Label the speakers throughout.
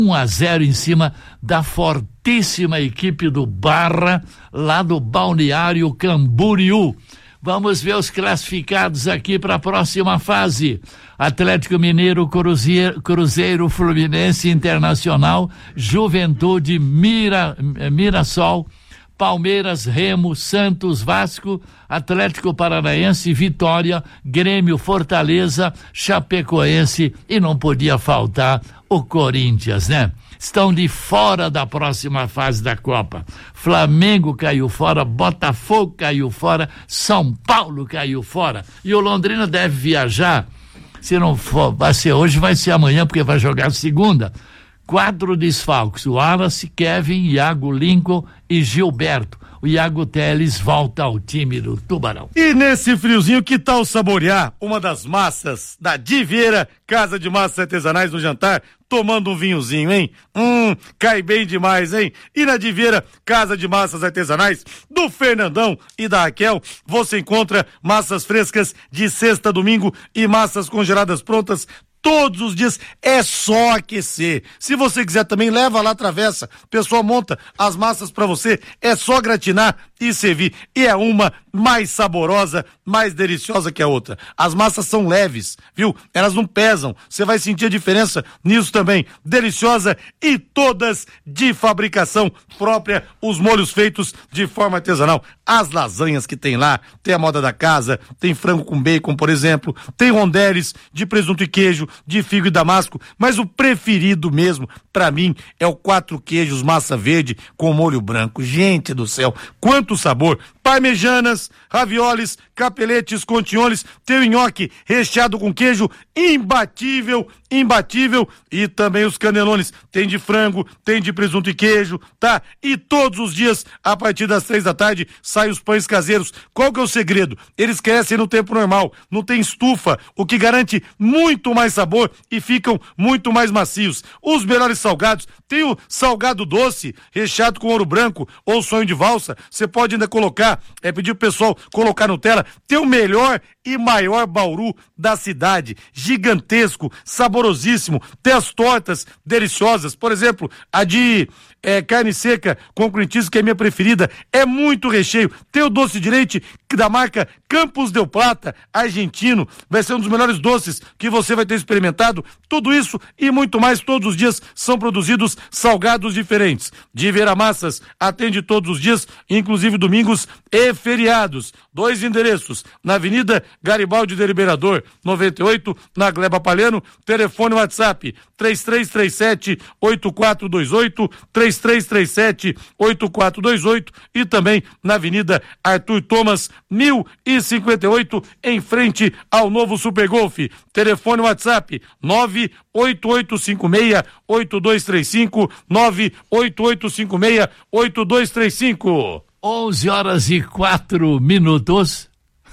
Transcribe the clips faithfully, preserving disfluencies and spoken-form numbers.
Speaker 1: um a zero em cima da fortíssima equipe do Barra, lá do Balneário Camboriú. Vamos ver os classificados aqui para a próxima fase. Atlético Mineiro, Cruzeiro, Cruzeiro, Fluminense, Internacional, Juventude, Mira, Mirassol, Palmeiras, Remo, Santos, Vasco, Atlético Paranaense, Vitória, Grêmio, Fortaleza, Chapecoense e não podia faltar o Corinthians, né? Estão de fora da próxima fase da Copa. Flamengo caiu fora, Botafogo caiu fora, São Paulo caiu fora. E o Londrina deve viajar, se não for, vai ser hoje, vai ser amanhã, porque vai jogar segunda. Quatro desfalques, o Wallace, Kevin, Iago Lincoln e Gilberto. O Iago Teles volta ao time do Tubarão.
Speaker 2: E nesse friozinho, que tal saborear uma das massas da Divieira, Casa de Massas Artesanais, no jantar, tomando um vinhozinho, hein? Hum, cai bem demais, hein? E na Divieira, Casa de Massas Artesanais, do Fernandão e da Raquel, você encontra massas frescas de sexta a domingo e massas congeladas prontas todos os dias. É só aquecer. Se você quiser também, leva lá a travessa. O pessoal monta as massas pra você. É só gratinar e servir. E é uma mais saborosa, mais deliciosa que a outra. As massas são leves, viu? Elas não pesam. Você vai sentir a diferença nisso também. Deliciosa e todas de fabricação própria. Os molhos feitos de forma artesanal. As lasanhas que tem lá, tem a moda da casa, tem frango com bacon, por exemplo, tem rondeles de presunto e queijo, de figo e damasco, mas o preferido mesmo, pra mim, é o quatro queijos massa verde com molho branco. Gente do céu, quanto sabor! Parmejanas, ravioles, capeletes, contiones, tem o nhoque recheado com queijo, imbatível, imbatível, e também os canelones, tem de frango, tem de presunto e queijo, tá? E todos os dias, a partir das três da tarde, saem os pães caseiros. Qual que é o segredo? Eles crescem no tempo normal, não tem estufa, o que garante muito mais sabor e ficam muito mais macios. Os melhores salgados, tem o salgado doce, recheado com ouro branco ou sonho de valsa, você pode ainda colocar, é pedir pro pessoal colocar no tela, tem o melhor e maior bauru da cidade, gigantesco, saborosíssimo, tem as tortas deliciosas, por exemplo, a de é, carne seca com cream cheese, que é minha preferida, é muito recheio, tem o doce de leite da marca Campos Del Plata, argentino, vai ser um dos melhores doces que você vai ter experimentado. Tudo isso e muito mais, todos os dias são produzidos salgados diferentes. Divieira Massas atende todos os dias, inclusive domingos e feriados. Dois endereços, na Avenida Garibaldi de Liberador, noventa e oito, na Gleba Palhano, telefone WhatsApp três três três sete, oito quatro dois oito, três três três sete, oito quatro dois oito, e também na Avenida Arthur Thomas, mil e cinquenta e oito, em frente ao novo Super Golf. Telefone WhatsApp nove oito oito cinco seis, oito dois três cinco, nove oito oito cinco seis, oito dois três cinco.
Speaker 1: onze horas e quatro minutos.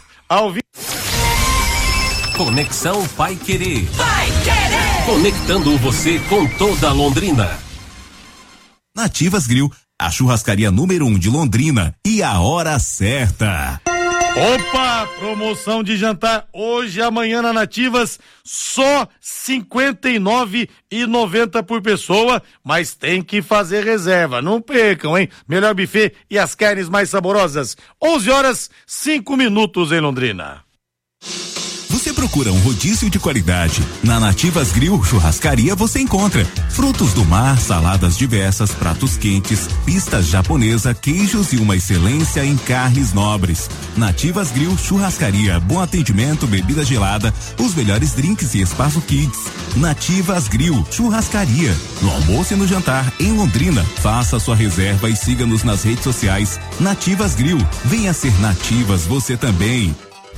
Speaker 2: Ao vivo.
Speaker 3: Conexão Pai Querer.
Speaker 4: Pai Querer.
Speaker 3: Conectando você com toda Londrina.
Speaker 5: Nativas Grill, a churrascaria número um de Londrina, e a hora certa.
Speaker 2: Opa, promoção de jantar hoje e amanhã na Nativas, só cinquenta e nove reais e noventa centavos por pessoa, mas tem que fazer reserva, não percam, hein? Melhor buffet e as carnes mais saborosas. onze horas, cinco minutos em Londrina.
Speaker 5: Você procura um rodízio de qualidade? Na Nativas Grill Churrascaria você encontra frutos do mar, saladas diversas, pratos quentes, pistas japonesa, queijos e uma excelência em carnes nobres. Nativas Grill Churrascaria, bom atendimento, bebida gelada, os melhores drinks e espaço kids. Nativas Grill Churrascaria, no almoço e no jantar em Londrina. Faça sua reserva e siga-nos nas redes sociais. Nativas Grill, venha ser Nativas você também.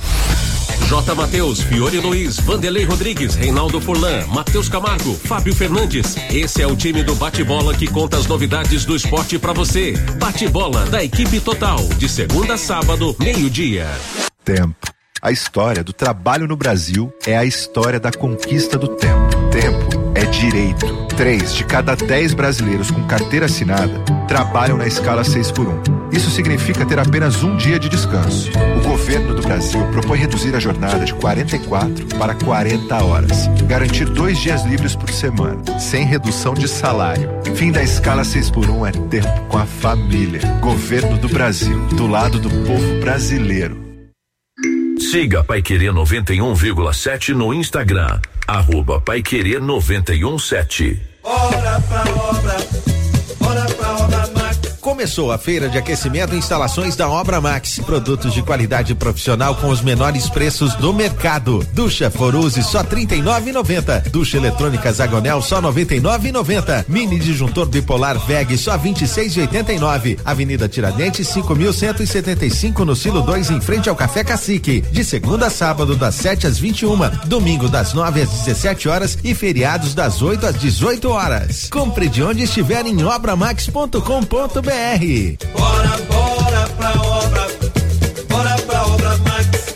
Speaker 3: J. Mateus, Fiore Luiz, Vanderlei Rodrigues, Reinaldo Furlan, Matheus Camargo, Fábio Fernandes. Esse é o time do Bate-Bola que conta as novidades do esporte pra você. Bate-Bola da equipe total, de segunda a sábado, meio-dia.
Speaker 6: Tempo. A história do trabalho no Brasil é a história da conquista do tempo. Tempo é
Speaker 4: é direito. Três de cada dez brasileiros com carteira assinada trabalham na escala seis por um. Isso significa ter apenas um dia de descanso. O governo do Brasil propõe reduzir a jornada de quarenta e quatro para quarenta horas. Garantir dois dias livres por semana, sem redução de salário. Fim da escala seis por um é tempo com a família. Governo do Brasil, do lado do povo brasileiro.
Speaker 6: Siga Paiquerê noventa e um vírgula sete no Instagram. Arroba Paiquerê noventa e um sete.
Speaker 7: Bora pra obra, bora pra obra Max.
Speaker 8: Começou a feira de aquecimento e instalações da Obra Max. Produtos de qualidade profissional com os menores preços do mercado. Ducha Foruse só trinta e nove reais e noventa centavos. Ducha eletrônica Zagonel só noventa e nove reais e noventa centavos. Mini disjuntor bipolar V E G só vinte e seis reais e oitenta e nove centavos. Avenida Tiradentes cinco mil cento e setenta e cinco no Silo dois em frente ao Café Cacique. De segunda a sábado das sete às vinte e uma, domingo das nove às dezessete horas e feriados das oito às dezoito horas. Compre de onde estiver em obra max ponto com ponto br.
Speaker 7: Bora, bora pra obra, bora pra obra Max.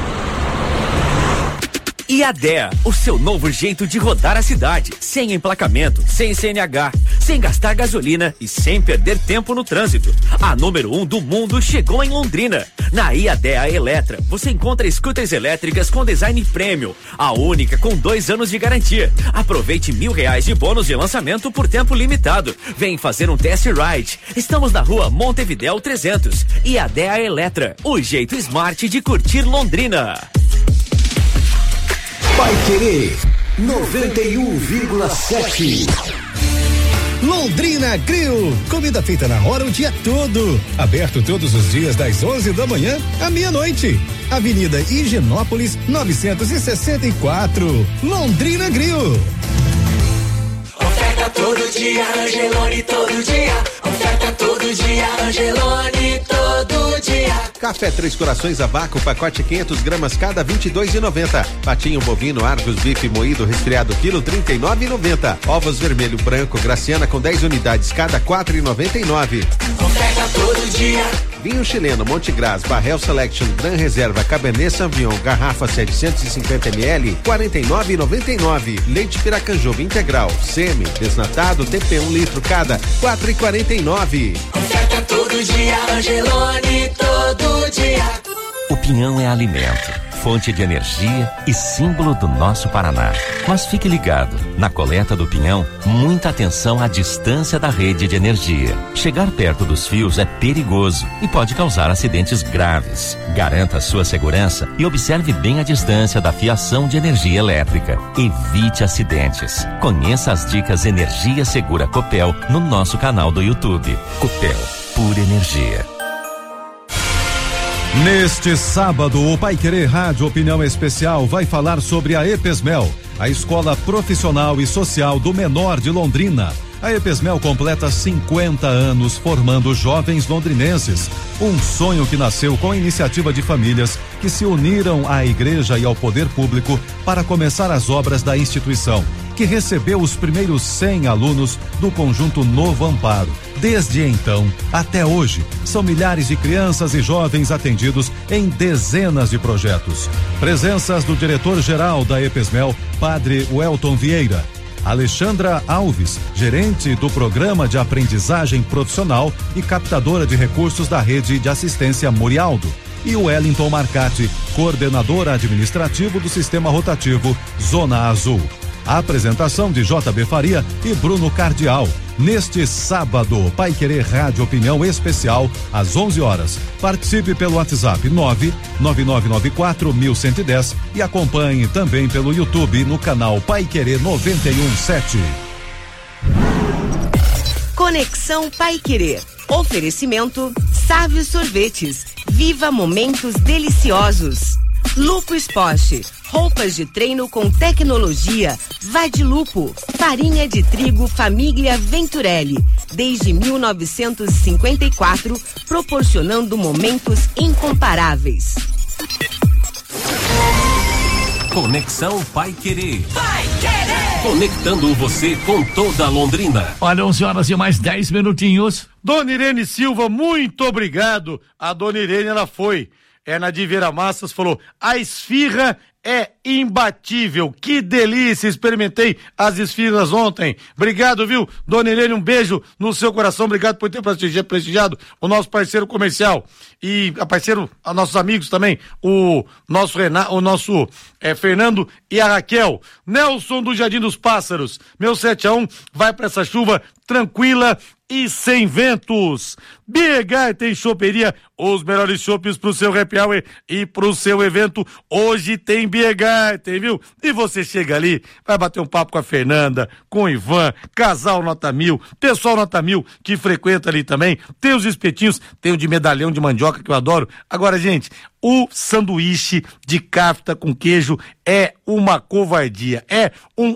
Speaker 9: I A D E A, o seu novo jeito de rodar a cidade, sem emplacamento, sem C N H, sem gastar gasolina e sem perder tempo no trânsito. A número um do mundo chegou em Londrina. Na I A D E A Eletra, você encontra scooters elétricas com design premium, a única com dois anos de garantia. Aproveite mil reais de bônus de lançamento por tempo limitado. Vem fazer um test ride. Estamos na rua Montevidéu trezentos. I A D E A Eletra, o jeito smart de curtir Londrina.
Speaker 10: Paiquerê noventa e um vírgula sete. Londrina Grill, comida feita na hora o dia todo. Aberto todos os dias das onze da manhã à meia-noite. Avenida Higienópolis novecentos e sessenta e quatro. Londrina Grill.
Speaker 7: Oferta todo dia, Angelone todo dia. Oferta todo dia, Angelone todo dia.
Speaker 8: Café Três Corações a vácuo, pacote quinhentas gramas cada vinte e dois reais e noventa centavos. Patinho bovino Argos bife moído resfriado quilo trinta e nove reais e noventa centavos. Ovos vermelho branco Graciana com dez unidades cada quatro reais e noventa e nove centavos.
Speaker 7: Oferta todo dia.
Speaker 8: Vinho chileno Montegras Barrel Selection Gran Reserva Cabernet Sauvignon garrafa setecentos e cinquenta mililitros quarenta e nove reais e noventa e nove centavos. Leite Piracanjuba integral semi desnatado T P um litro cada quatro reais e quarenta e nove centavos.
Speaker 7: Oferta todo dia, Angelone todo dia.
Speaker 9: O pinhão é alimento, fonte de energia e símbolo do nosso Paraná. Mas fique ligado, na coleta do pinhão, muita atenção à distância da rede de energia. Chegar perto dos fios é perigoso e pode causar acidentes graves. Garanta a sua segurança e observe bem a distância da fiação de energia elétrica. Evite acidentes. Conheça as dicas Energia Segura Copel no nosso canal do YouTube. Copel, pura energia.
Speaker 11: Neste sábado, o Paiquerê Rádio Opinião Especial vai falar sobre a EPESMEL, a Escola Profissional e Social do Menor de Londrina. A EPESMEL completa cinquenta anos formando jovens londrinenses. Um sonho que nasceu com a iniciativa de famílias que se uniram à igreja e ao poder público para começar as obras da instituição, que recebeu os primeiros cem alunos do conjunto Novo Amparo. Desde então, até hoje, são milhares de crianças e jovens atendidos em dezenas de projetos. Presenças do diretor-geral da EPESMEL, Padre Welton Vieira, Alexandra Alves, gerente do Programa de Aprendizagem Profissional e captadora de recursos da Rede de Assistência Morialdo, e o Wellington Marcati, coordenador administrativo do Sistema Rotativo Zona Azul. A apresentação de J B Faria e Bruno Cardial. Neste sábado, Paiquerê Rádio Opinião Especial, às onze horas. Participe pelo WhatsApp nove nove nove nove quatro um um zero e acompanhe também pelo YouTube no canal Paiquerê noventa e um sete.
Speaker 12: Conexão Paiquerê. Oferecimento Sávio Sorvetes. Viva momentos deliciosos. Lupo Esporte, roupas de treino com tecnologia. Vai de Lupo. Farinha de trigo Família Venturelli, desde mil novecentos e cinquenta e quatro, proporcionando momentos incomparáveis.
Speaker 3: Conexão Paiquerê. Paiquerê. Conectando você com toda a Londrina.
Speaker 1: Olha, onze horas e mais dez minutinhos.
Speaker 2: Dona Irene Silva, muito obrigado. A Dona Irene, ela foi. É na Diveira Massas, falou, a esfirra é imbatível, que delícia, experimentei as esfiras ontem, obrigado, viu, Dona Helene, um beijo no seu coração, obrigado por ter prestigiado, prestigiado o nosso parceiro comercial, e a parceiro, a nossos amigos também, o nosso Renato, o nosso é, Fernando e a Raquel. Nelson do Jardim dos Pássaros, meu sete a um vai pra essa chuva tranquila e sem ventos. Biergarten Choperia, os melhores chopes pro seu happy hour e pro seu evento. Hoje tem Biergarten, viu? E você chega ali, vai bater um papo com a Fernanda, com o Ivan, casal nota mil, pessoal nota mil que frequenta ali também. Tem os espetinhos, tem o de medalhão de mandioca que eu adoro. Agora, gente, o sanduíche de kafta com queijo é uma covardia, é um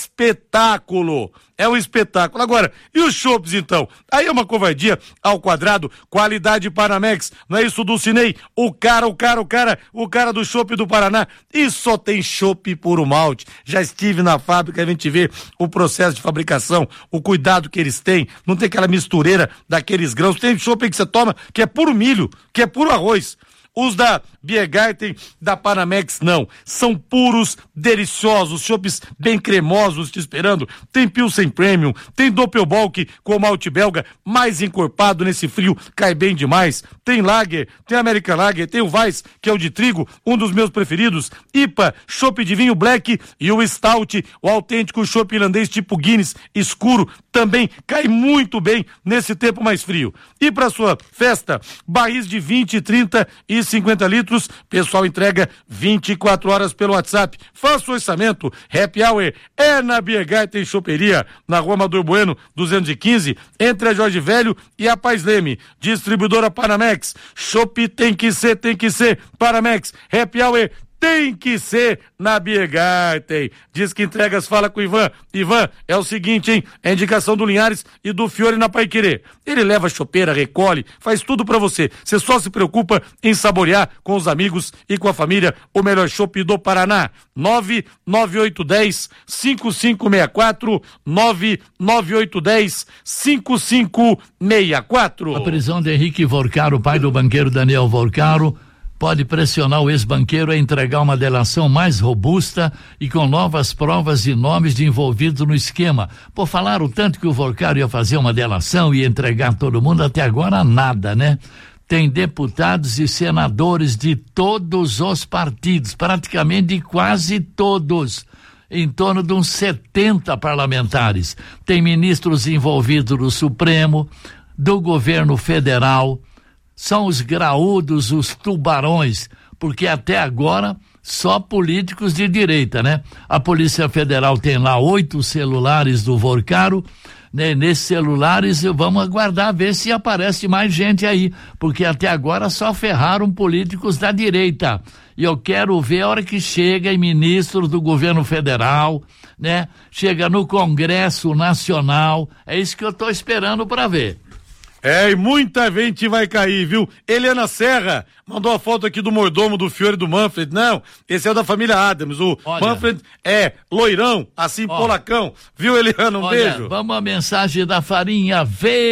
Speaker 2: espetáculo, é um espetáculo. Agora, e os chopes então? Aí é uma covardia ao quadrado, qualidade Panamex, não é isso, Dulcinei? O cara, o cara, o cara, o cara do chopp do Paraná, e só tem chopp puro malte. Já estive na fábrica, a gente vê o processo de fabricação, o cuidado que eles têm, não tem aquela mistureira daqueles grãos, tem chopp que você toma que é puro milho, que é puro arroz. Os da Biergarten, da Panamex, não. São puros, deliciosos, chopes bem cremosos te esperando. Tem Pilsen Premium, tem Doppelbock com malte belga, mais encorpado nesse frio, cai bem demais. Tem Lager, tem American Lager, tem o Weiss, que é o de trigo, um dos meus preferidos. I P A, chopp de vinho black e o Stout, o autêntico chopp irlandês tipo Guinness, escuro, também cai muito bem nesse tempo mais frio. E para sua festa, barris de vinte, trinta e cinquenta litros, pessoal entrega vinte e quatro horas pelo WhatsApp. Faça o orçamento, happy hour é na Biergarten Choperia, na Rua Amador Bueno, duzentos e quinze, entre a Jorge Velho e a Paz Leme. Distribuidora Panamex, chopp tem que ser, tem que ser, Panamex, happy hour tem que ser na Biergarten. Diz que entregas, fala com o Ivan. Ivan, é o seguinte, hein? É indicação do Linhares e do Fiore na Paiquerê. Ele leva a chopeira, recolhe, faz tudo pra você. Você só se preocupa em saborear com os amigos e com a família o melhor chopp do Paraná. nove nove oito um zero cinco cinco seis quatro, nove nove oito um zero cinco cinco seis quatro.
Speaker 1: A prisão de Henrique Vorcaro, pai do banqueiro Daniel Vorcaro, pode pressionar o ex-banqueiro a entregar uma delação mais robusta e com novas provas e nomes de envolvidos no esquema. Pô, falaram tanto que o Vorcaro ia fazer uma delação e entregar todo mundo, até agora nada, né? Tem deputados e senadores de todos os partidos, praticamente de quase todos, em torno de uns setenta parlamentares. Tem ministros envolvidos no Supremo, do governo federal. São os graúdos, os tubarões, porque até agora só políticos de direita, né? A Polícia Federal tem lá oito celulares do Vorcaro, né? Nesses celulares vamos aguardar ver se aparece mais gente aí, porque até agora só ferraram políticos da direita. E eu quero ver a hora que chega em ministros do governo federal, né? Chega no Congresso Nacional, é isso que eu tô esperando para ver.
Speaker 2: É, e muita gente vai cair, viu? Eliana Serra mandou a foto aqui do mordomo do Fiore do Manfred. Não, esse é o da família Adams. O Olha. Manfred é loirão, assim, Ó. polacão. Viu, Eliana? Um
Speaker 1: Olha,
Speaker 2: beijo.
Speaker 1: Vamos à mensagem da farinha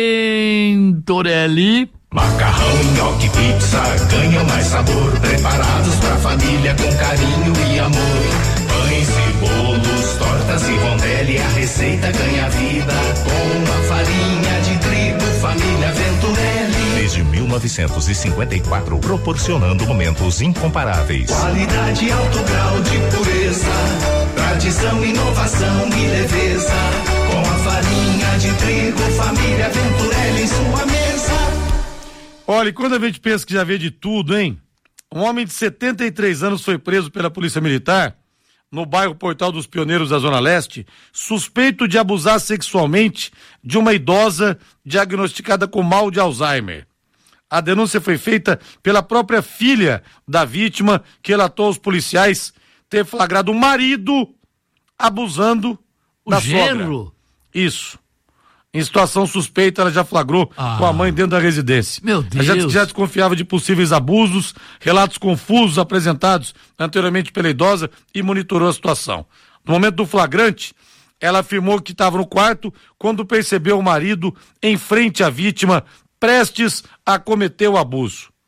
Speaker 1: Ventorelli.
Speaker 13: Macarrão, nhoque, pizza, ganham mais sabor. Preparados pra família com carinho e amor. Pães e bolos, tortas e rondelli. A receita ganha vida com a farinha de trigo, família Venturelli.
Speaker 14: Desde mil novecentos e cinquenta e quatro, proporcionando momentos incomparáveis.
Speaker 13: Qualidade, alto grau de pureza. Tradição, inovação e leveza. Com a farinha de trigo, família Venturelli em sua mesa.
Speaker 2: Olha, e quando a gente pensa que já vê de tudo, hein? Um homem de setenta e três anos foi preso pela Polícia Militar no bairro Portal dos Pioneiros da Zona Leste, suspeito de abusar sexualmente de uma idosa diagnosticada com mal de Alzheimer. A denúncia foi feita pela própria filha da vítima, que relatou aos policiais ter flagrado o marido abusando
Speaker 1: o
Speaker 2: da
Speaker 1: genro?
Speaker 2: sogra. Isso. Em situação suspeita, ela já flagrou
Speaker 1: ah,
Speaker 2: com a mãe dentro da residência.
Speaker 1: Meu Deus.
Speaker 2: Ela já, já desconfiava de possíveis abusos, relatos confusos apresentados anteriormente pela idosa e monitorou a situação. No momento do flagrante, ela afirmou que estava no quarto quando percebeu o marido em frente à vítima, prestes a cometer o abuso.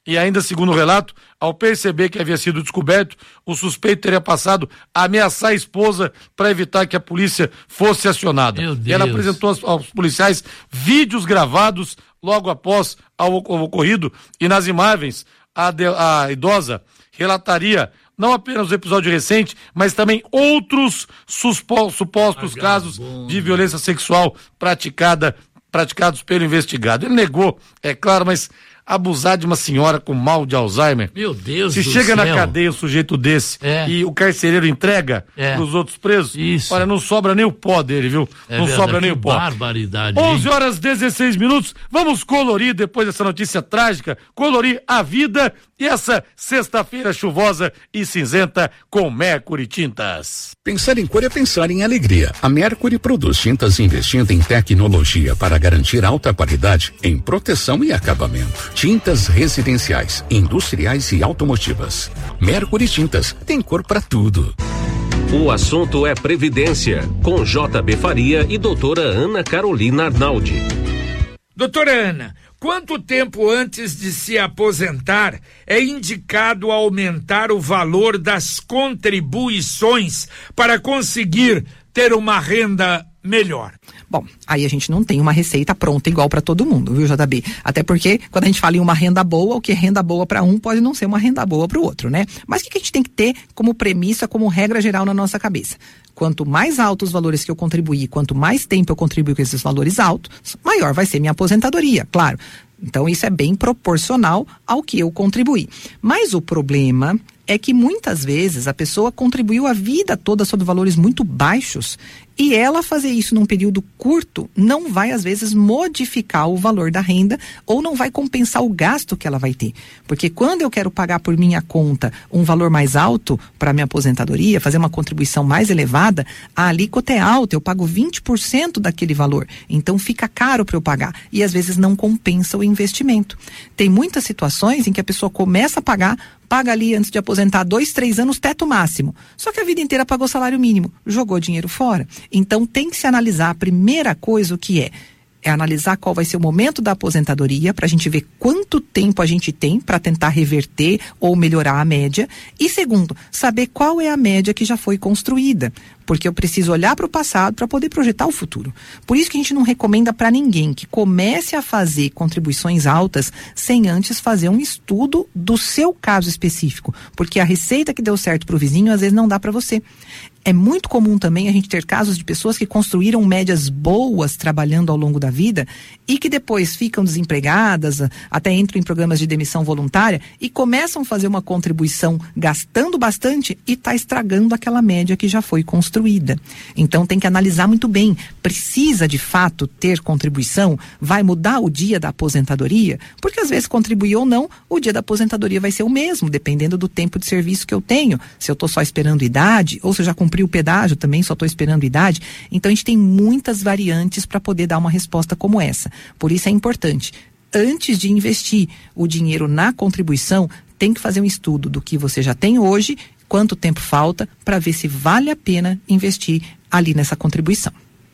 Speaker 2: E ainda segundo o relato, ao perceber que havia sido descoberto, o suspeito teria passado a ameaçar a esposa para evitar que a polícia fosse acionada.
Speaker 1: Meu Deus.
Speaker 2: E ela apresentou aos, aos policiais vídeos gravados logo após ao, ao ocorrido, e nas imagens a, de, a idosa relataria não apenas o episódio recente, mas também outros suspo, supostos casos de violência sexual praticada, praticados pelo investigado. Ele negou, é claro, mas abusar de uma senhora com mal de Alzheimer.
Speaker 1: Meu Deus
Speaker 2: Se
Speaker 1: do
Speaker 2: chega
Speaker 1: céu.
Speaker 2: na cadeia um sujeito desse
Speaker 1: É.
Speaker 2: e o carcereiro entrega
Speaker 1: É.
Speaker 2: pros outros presos,
Speaker 1: Isso.
Speaker 2: olha, não sobra nem o pó dele, viu?
Speaker 1: É
Speaker 2: não
Speaker 1: verdade,
Speaker 2: sobra nem
Speaker 1: que
Speaker 2: o pó.
Speaker 1: barbaridade.
Speaker 2: onze
Speaker 1: hein?
Speaker 2: horas e dezesseis minutos. Vamos colorir, depois dessa notícia trágica, colorir a vida e essa sexta-feira chuvosa e cinzenta com Mercury Tintas.
Speaker 15: Pensar em cor é pensar em alegria. A Mercury produz tintas investindo em tecnologia para garantir alta qualidade em proteção e acabamento. Tintas residenciais, industriais e automotivas. Mercury Tintas tem cor para tudo.
Speaker 3: O assunto é Previdência, com J B Faria e doutora Ana Carolina Arnaldi.
Speaker 16: Doutora Ana, quanto tempo antes de se aposentar é indicado aumentar o valor das contribuições para conseguir ter uma renda melhor?
Speaker 17: Bom, aí a gente não tem uma receita pronta igual para todo mundo, viu, J B? Até porque quando a gente fala em uma renda boa, o que é renda boa para um pode não ser uma renda boa para o outro, né? Mas o que a gente tem que ter como premissa, como regra geral na nossa cabeça? Quanto mais altos os valores que eu contribuir, quanto mais tempo eu contribuir com esses valores altos, maior vai ser minha aposentadoria, claro. Então isso é bem proporcional ao que eu contribuí. Mas o problema é que muitas vezes a pessoa contribuiu a vida toda sob valores muito baixos e ela fazer isso num período curto não vai às vezes modificar o valor da renda ou não vai compensar o gasto que ela vai ter. Porque quando eu quero pagar por minha conta um valor mais alto para minha aposentadoria, fazer uma contribuição mais elevada, a alíquota é alta, eu pago vinte por cento daquele valor. Então fica caro para eu pagar e às vezes não compensa o investimento. Tem muitas situações em que a pessoa começa a pagar, paga ali antes de aposentar dois, três anos teto máximo. Só que a vida inteira pagou salário mínimo, jogou dinheiro fora. Então tem que se analisar a primeira coisa o que é. É analisar qual vai ser o momento da aposentadoria para a gente ver quanto tempo a gente tem para tentar reverter ou melhorar a média. E segundo, saber qual é a média que já foi construída. Porque eu preciso olhar para o passado para poder projetar o futuro. Por isso que a gente não recomenda para ninguém que comece a fazer contribuições altas sem antes fazer um estudo do seu caso específico. Porque a receita que deu certo para o vizinho às vezes não dá para você. É muito comum também a gente ter casos de pessoas que construíram médias boas trabalhando ao longo da vida e que depois ficam desempregadas, até entram em programas de demissão voluntária e começam a fazer uma contribuição gastando bastante e está estragando aquela média que já foi construída. Então tem que analisar muito bem. Precisa de fato ter contribuição? Vai mudar o dia da aposentadoria? Porque às vezes contribuir ou não, o dia da aposentadoria vai ser o mesmo, dependendo do tempo de serviço que eu tenho. Se eu estou só esperando idade ou se eu já cumpri o pedágio também, só estou esperando idade. Então a gente tem muitas variantes para poder dar uma resposta como essa. Por isso é importante, antes de investir o dinheiro na contribuição, tem que fazer um estudo do que você já tem hoje, quanto tempo falta, para ver se vale a pena investir ali nessa contribuição.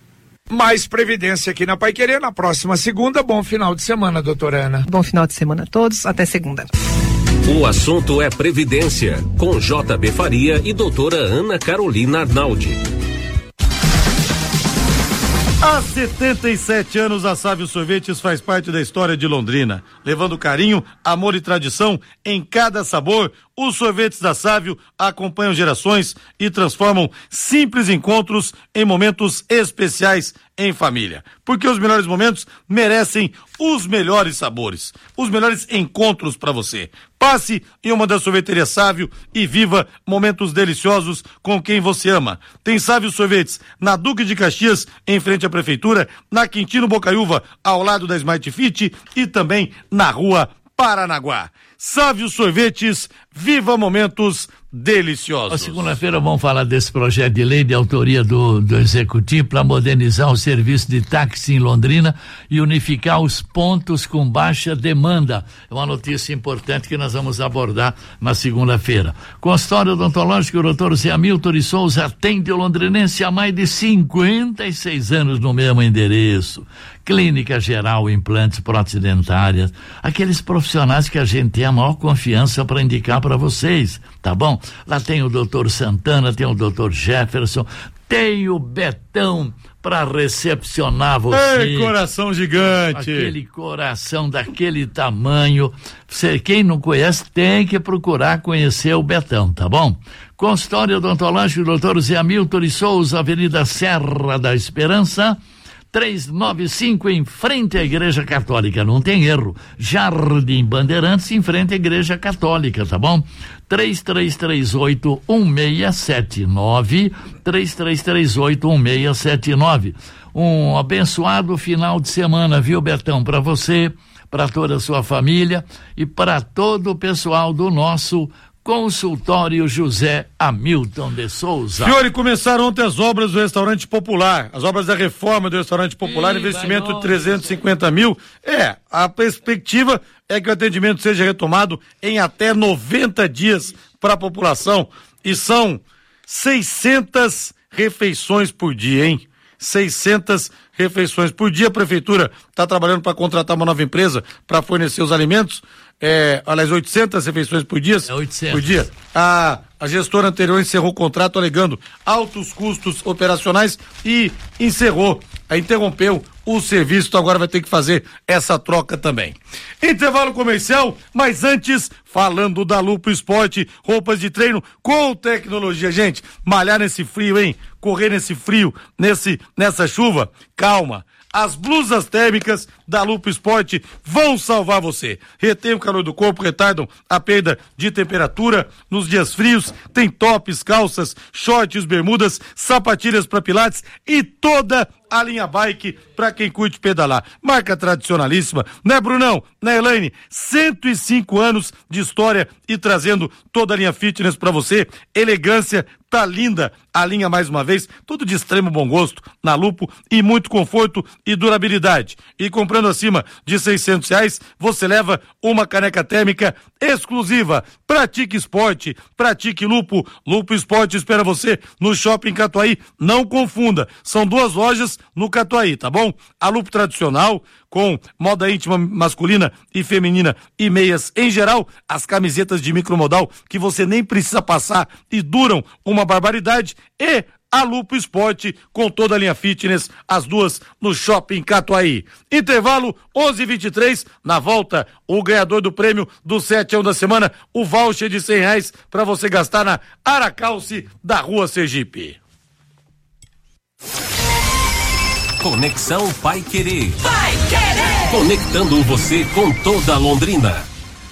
Speaker 16: Mais Previdência aqui na Paiquerê, na próxima segunda. Bom final de semana, doutora Ana.
Speaker 17: Bom final de semana a todos, até segunda.
Speaker 3: O assunto é Previdência, com J B Faria e doutora Ana Carolina Arnaldi.
Speaker 2: Há setenta e sete anos, a Sávio Sorvetes faz parte da história de Londrina, levando carinho, amor e tradição em cada sabor. Os sorvetes da Sávio acompanham gerações e transformam simples encontros em momentos especiais em família. Porque os melhores momentos merecem os melhores sabores, os melhores encontros para você. Passe em uma das sorveterias Sávio e viva momentos deliciosos com quem você ama. Tem Sávio Sorvetes na Duque de Caxias, em frente à Prefeitura, na Quintino Bocaiúva, ao lado da Smart Fit e também na Rua Paranaguá. Sávio Sorvetes, viva momentos deliciosos.
Speaker 1: Na segunda-feira vamos falar desse projeto de lei de autoria do, do Executivo para modernizar o serviço de táxi em Londrina e unificar os pontos com baixa demanda. É uma notícia importante que nós vamos abordar na segunda-feira. Consultório odontológico, o doutor Zé Hamilton de Souza atende o londrinense há mais de cinquenta e seis anos no mesmo endereço. Clínica geral, implantes, próteses dentárias, aqueles profissionais que a gente a maior confiança para indicar para vocês, tá bom? Lá tem o doutor Santana, tem o doutor Jefferson, tem o Betão para recepcionar você.
Speaker 2: Ei, coração gigante.
Speaker 1: Aquele coração daquele tamanho. Você, quem não conhece, tem que procurar conhecer o Betão, tá bom? Consultório odontológico doutor Zé Hamilton de Souza, Avenida Serra da Esperança, trezentos e noventa e cinco, em frente à Igreja Católica, não tem erro. Jardim Bandeirantes, em frente à Igreja Católica, tá bom? três três três oito, um seis sete nove, três três três oito, um seis sete nove. Um abençoado final de semana, viu, Betão, para você, para toda a sua família e para todo o pessoal do nosso Consultório José Hamilton de Souza.
Speaker 2: Fiore, começaram ontem as obras do Restaurante Popular, as obras da reforma do Restaurante Popular,
Speaker 1: Ih,
Speaker 2: investimento de trezentos e cinquenta mil. É, a perspectiva é que o atendimento seja retomado em até noventa dias para a população. E são seiscentas refeições por dia, hein? seiscentas refeições por dia. A prefeitura está trabalhando para contratar uma nova empresa para fornecer os alimentos. É, aliás, oitocentas refeições por dia.
Speaker 1: É oitocentas.
Speaker 2: Por dia. A, a gestora anterior encerrou o contrato alegando altos custos operacionais e encerrou, interrompeu o serviço, então agora vai ter que fazer essa troca também. Intervalo comercial, mas antes, falando da Lupo Esporte, roupas de treino com tecnologia. Gente, malhar nesse frio, hein? Correr nesse frio, nesse, nessa chuva, calma. As blusas térmicas da Lupo Esporte vão salvar você. Retém o calor do corpo, retardam a perda de temperatura nos dias frios. Tem tops, calças, shorts, bermudas, sapatilhas para pilates e toda a linha bike para quem curte pedalar. Marca tradicionalíssima, né, Brunão? Né, Elaine? cento e cinco anos de história e trazendo toda a linha fitness para você. Elegância, tá linda a linha mais uma vez, tudo de extremo bom gosto na Lupo e muito conforto e durabilidade. E comprando acima de seiscentos reais, você leva uma caneca térmica exclusiva. Pratique esporte, pratique Lupo. Lupo Esporte espera você no Shopping Catuaí. Não confunda, são duas lojas no Catuaí, tá bom? A Lupo tradicional, com moda íntima masculina e feminina e meias em geral, as camisetas de micromodal que você nem precisa passar e duram uma barbaridade, e a Lupo Esporte com toda a linha fitness, as duas no Shopping Catuaí. Intervalo onze e vinte e três, na volta o ganhador do prêmio do sete a um da semana, o voucher de cem reais para você gastar na Aracalce da Rua Sergipe.
Speaker 3: Conexão Pai Querer.
Speaker 7: Pai Querer.
Speaker 3: Conectando você com toda a Londrina.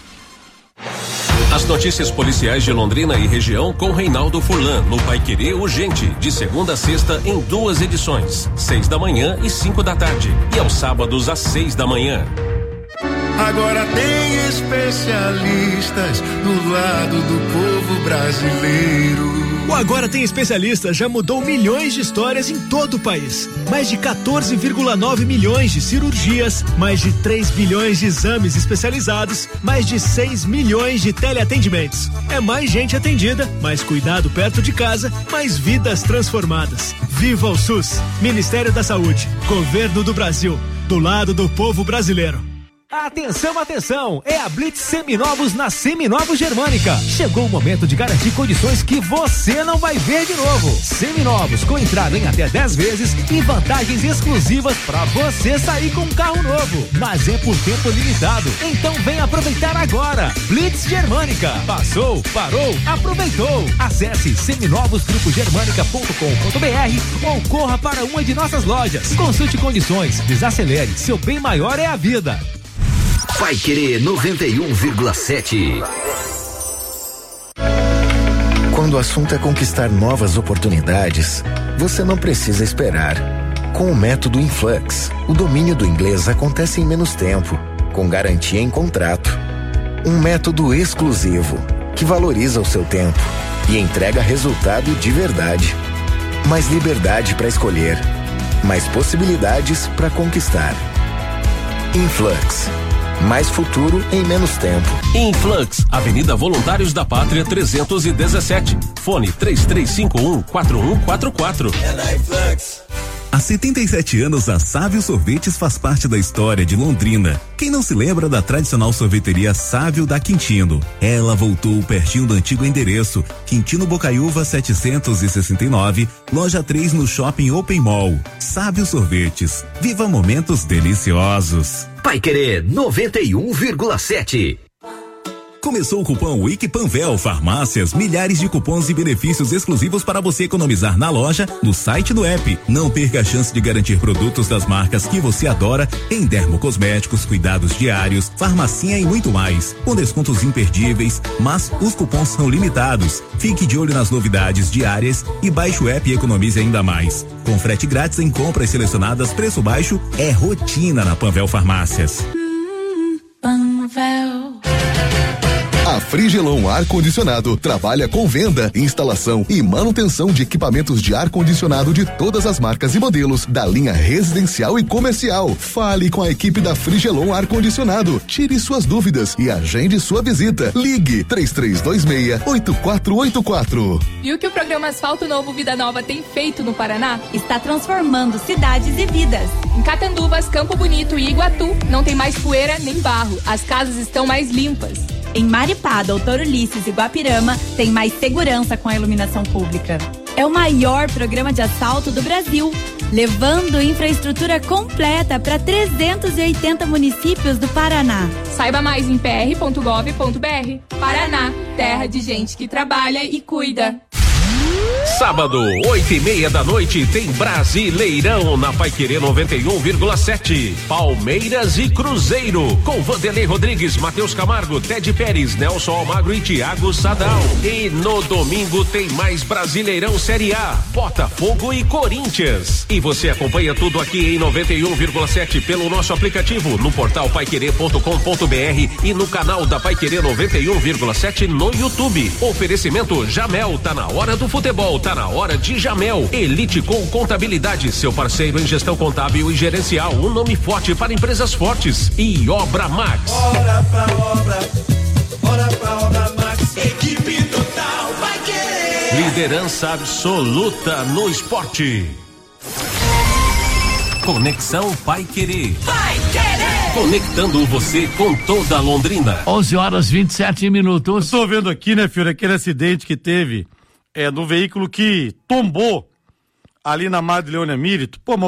Speaker 3: As notícias policiais de Londrina e região com Reinaldo Furlan, no Pai Querer Urgente, de segunda a sexta em duas edições, seis da manhã e cinco da tarde, e aos sábados às seis da manhã.
Speaker 18: Agora tem especialistas do lado do povo brasileiro.
Speaker 19: O Agora Tem Especialistas já mudou milhões de histórias em todo o país. Mais de quatorze vírgula nove milhões de cirurgias, mais de três bilhões de exames especializados, mais de seis milhões de teleatendimentos. É mais gente atendida, mais cuidado perto de casa, mais vidas transformadas. Viva o SUS! Ministério da Saúde, Governo do Brasil, do lado do povo brasileiro.
Speaker 20: Atenção, atenção! É a Blitz Seminovos na Seminovos Germânica. Chegou o momento de garantir condições que você não vai ver de novo. Seminovos com entrada em até dez vezes e vantagens exclusivas para você sair com um carro novo. Mas é por tempo limitado. Então vem aproveitar agora. Blitz Germânica. Passou, parou, aproveitou. Acesse seminovos grupo germânica ponto com ponto br ou corra para uma de nossas lojas. Consulte condições, desacelere. Seu bem maior é a vida.
Speaker 21: Pai Querer noventa e um vírgula sete.
Speaker 22: Quando o assunto é conquistar novas oportunidades, você não precisa esperar. Com o método Influx, o domínio do inglês acontece em menos tempo, com garantia em contrato. Um método exclusivo, que valoriza o seu tempo e entrega resultado de verdade. Mais liberdade para escolher, mais possibilidades para conquistar. Influx. Mais futuro em menos tempo.
Speaker 3: Influx, Avenida Voluntários da Pátria trezentos e dezessete. Fone três três cinco um, quatro um quatro quatro.
Speaker 7: É na Influx.
Speaker 4: Há setenta e sete anos, a Sávio Sorvetes faz parte da história de Londrina. Quem não se lembra da tradicional sorveteria Sávio da Quintino? Ela voltou pertinho do antigo endereço, Quintino Bocaiúva setecentos e sessenta e nove, loja três no Shopping Open Mall. Sávio Sorvetes. Viva momentos deliciosos.
Speaker 21: Paiquerê noventa e um vírgula sete.
Speaker 4: Começou o cupom Week Panvel Farmácias, milhares de cupons e benefícios exclusivos para você economizar na loja, no site e no app. Não perca a chance de garantir produtos das marcas que você adora em dermocosméticos, cuidados diários, farmacinha e muito mais, com descontos imperdíveis, mas os cupons são limitados. Fique de olho nas novidades diárias e baixe o app e economize ainda mais. Com frete grátis em compras selecionadas, preço baixo é rotina na Panvel Farmácias.
Speaker 5: Panvel.
Speaker 23: A Frigelon Ar-Condicionado trabalha com venda, instalação e manutenção de equipamentos de ar-condicionado de todas as marcas e modelos da linha residencial e comercial. Fale com a equipe da Frigelon Ar-Condicionado. Tire suas dúvidas e agende sua visita. Ligue três três dois seis, oito quatro oito quatro.
Speaker 24: E o que o programa Asfalto Novo Vida Nova tem feito no Paraná? Está transformando cidades e vidas. Em Catanduvas, Campo Bonito e Iguatu, não tem mais poeira nem barro. As casas estão mais limpas.
Speaker 25: Em Maripá, Doutor Ulisses e Guapirama, tem mais segurança com a iluminação pública. É o maior programa de asfalto do Brasil, levando infraestrutura completa para trezentos e oitenta municípios do Paraná.
Speaker 24: Saiba mais em p r ponto gov ponto b r. Paraná, terra de gente que trabalha e cuida.
Speaker 3: Sábado, oito e meia da noite, tem Brasileirão na Paiquerê noventa e um vírgula sete. Palmeiras e Cruzeiro, com Vanderlei Rodrigues, Matheus Camargo, Ted Pérez, Nelson Almagro e Thiago Sadal. E no domingo tem mais Brasileirão Série A, Botafogo e Corinthians. E você acompanha tudo aqui em noventa e um vírgula sete pelo nosso aplicativo, no portal paiquerê ponto com ponto b r e no canal da Paiquerê noventa e um vírgula sete no YouTube. Oferecimento Jamel, tá na hora do futebol. Tá na hora de Jamel. Elite com Contabilidade, seu parceiro em gestão contábil e gerencial. Um nome forte para empresas fortes. E Obra Max.
Speaker 7: Bora pra obra, bora pra Obra Max. Equipe total vai querer.
Speaker 3: Liderança absoluta no esporte. Conexão Paiquerê.
Speaker 7: Vai querer.
Speaker 3: Conectando você com toda Londrina.
Speaker 1: onze horas e vinte e sete minutos.
Speaker 2: Eu tô vendo aqui, né, filho, aquele acidente que teve é no veículo que tombou ali na Madre Leônia Mírito. Pô,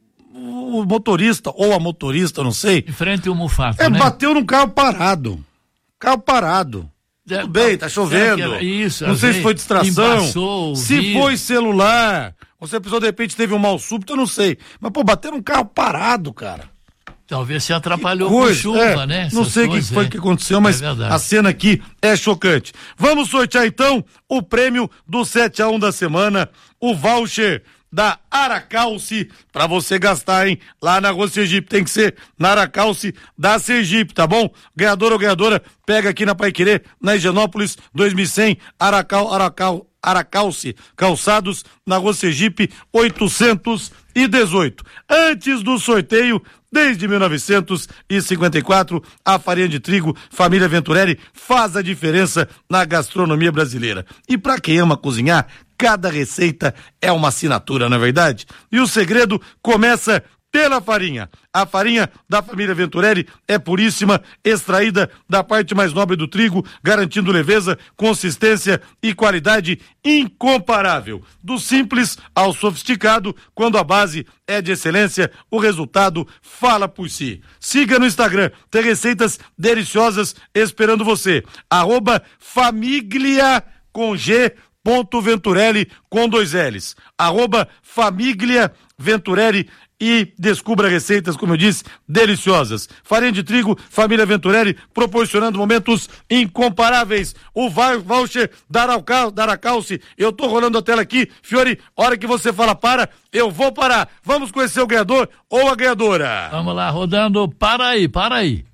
Speaker 2: o motorista ou a motorista, não sei.
Speaker 1: Em frente ao Mufato,
Speaker 2: é,
Speaker 1: né?
Speaker 2: bateu num carro parado. Carro parado. É, Tudo bem, tá chovendo.
Speaker 1: Isso,
Speaker 2: não sei se foi distração.
Speaker 1: Embaçou,
Speaker 2: se
Speaker 1: vi.
Speaker 2: foi celular. Ou se a pessoa de repente teve um mal súbito, eu não sei. Mas, pô, bateu num carro parado, cara.
Speaker 1: Talvez se atrapalhou
Speaker 2: coisa,
Speaker 1: com chuva,
Speaker 2: é,
Speaker 1: né?
Speaker 2: Não
Speaker 1: Essas
Speaker 2: sei o que foi
Speaker 1: é.
Speaker 2: que aconteceu, mas
Speaker 1: é
Speaker 2: a cena aqui é chocante. Vamos sortear então o prêmio do sete a um da semana, o voucher da Aracalce, pra você gastar, hein? Lá na Rua Sergipe, tem que ser na Aracalce da Sergipe, tá bom? Ganhador ou ganhadora, pega aqui na Paiquerê, na Higienópolis, dois mil e cem, Aracal, Aracal, Aracalce, calçados, na Rua Sergipe, oitocentos e dezoito. Antes do sorteio, desde mil novecentos e cinquenta e quatro, a farinha de trigo Família Venturelli faz a diferença na gastronomia brasileira. E para quem ama cozinhar, cada receita é uma assinatura, não é verdade? E o segredo começa pela farinha. A farinha da família Venturelli é puríssima, extraída da parte mais nobre do trigo, garantindo leveza, consistência e qualidade incomparável. Do simples ao sofisticado, quando a base é de excelência, o resultado fala por si. Siga no Instagram, tem receitas deliciosas esperando você. Arroba família com G ponto Venturelli com dois L's. Arroba família Venturelli e descubra receitas, como eu disse, deliciosas. Farinha de trigo, Família Venturelli, proporcionando momentos incomparáveis. O voucher da Aracalce, eu tô rolando a tela aqui, Fiore, hora que você fala para, eu vou parar. Vamos conhecer o ganhador ou a ganhadora.
Speaker 1: Vamos lá, rodando, para aí, para aí.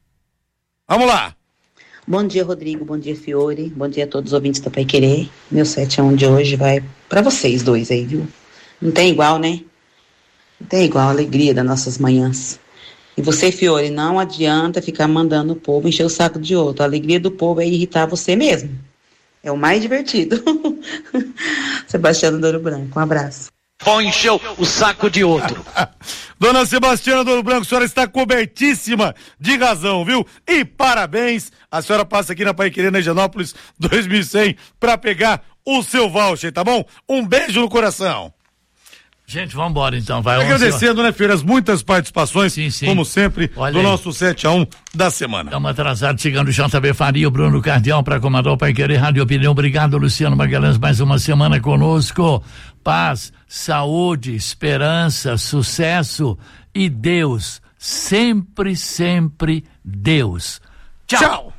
Speaker 2: Vamos lá.
Speaker 26: Bom dia, Rodrigo, bom dia, Fiore, bom dia a todos os ouvintes da Paiquerê. Meu sete a um de hoje vai pra vocês dois aí, viu? Não tem igual, né? Não tem igual a alegria das nossas manhãs. E você, Fiore, não adianta ficar mandando o povo encher o saco de outro. A alegria do povo é irritar você mesmo. É o mais divertido. Sebastiano do Ouro Branco, um abraço.
Speaker 5: vão encher o saco de outro.
Speaker 2: Dona Sebastiana do Ouro Branco, a senhora está cobertíssima de razão, viu? E parabéns, a senhora passa aqui na Paiquerê, na Higienópolis dois mil e cem, para pegar o seu voucher, tá bom? Um beijo no coração.
Speaker 1: Gente, vamos embora então, vai.
Speaker 2: Agradecendo, né, Feiras, muitas participações,
Speaker 1: sim, sim.
Speaker 2: como sempre,
Speaker 1: Olha
Speaker 2: do
Speaker 1: aí.
Speaker 2: nosso sete a um da semana.
Speaker 1: Estamos atrasados, chegando o J B Faria, o Bruno Cardial para comandar o Paiquerê Rádio Opinião. Obrigado, Luciano Magalhães, mais uma semana conosco. Paz, saúde, esperança, sucesso e Deus, sempre, sempre Deus. Tchau! Tchau.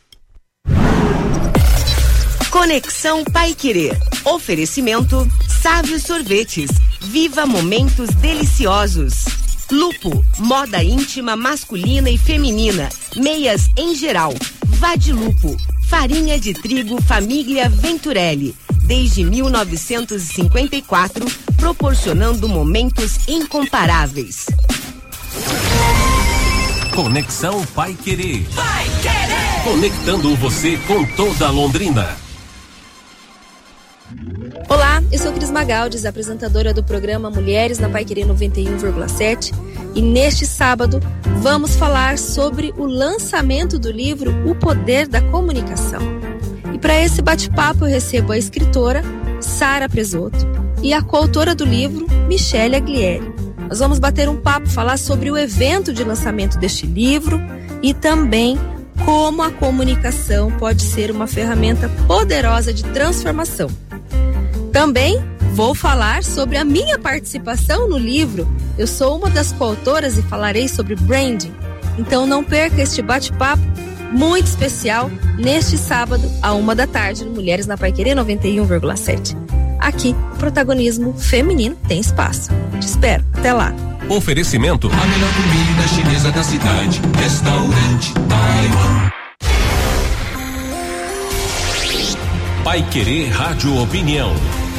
Speaker 12: Conexão Paiquerê. Oferecimento Sávio Sorvetes. Viva momentos deliciosos. Lupo, moda íntima masculina e feminina. Meias em geral. Vadilupo, farinha de trigo família Venturelli. Desde mil novecentos e cinquenta e quatro, proporcionando momentos incomparáveis.
Speaker 3: Conexão Paiquerê.
Speaker 7: Paiquerê.
Speaker 3: Conectando você com toda a Londrina.
Speaker 6: Olá, eu sou Cris Magaldes, apresentadora do programa Mulheres na Paiquerê noventa e um vírgula sete, e neste sábado vamos falar sobre o lançamento do livro O Poder da Comunicação. E para esse bate-papo eu recebo a escritora Sara Presoto e a coautora do livro, Michele Aglieri. Nós vamos bater um papo, falar sobre o evento de lançamento deste livro e também como a comunicação pode ser uma ferramenta poderosa de transformação. Também vou falar sobre a minha participação no livro. Eu sou uma das coautoras e falarei sobre branding. Então não perca este bate-papo muito especial neste sábado, à uma da tarde, no Mulheres na Paiquerê noventa e um vírgula sete. Aqui, o protagonismo feminino tem espaço. Te espero. Até lá.
Speaker 3: Oferecimento.
Speaker 7: A melhor comida chinesa da cidade. Restaurante Taiwan.
Speaker 3: Paiquerê Rádio Opinião.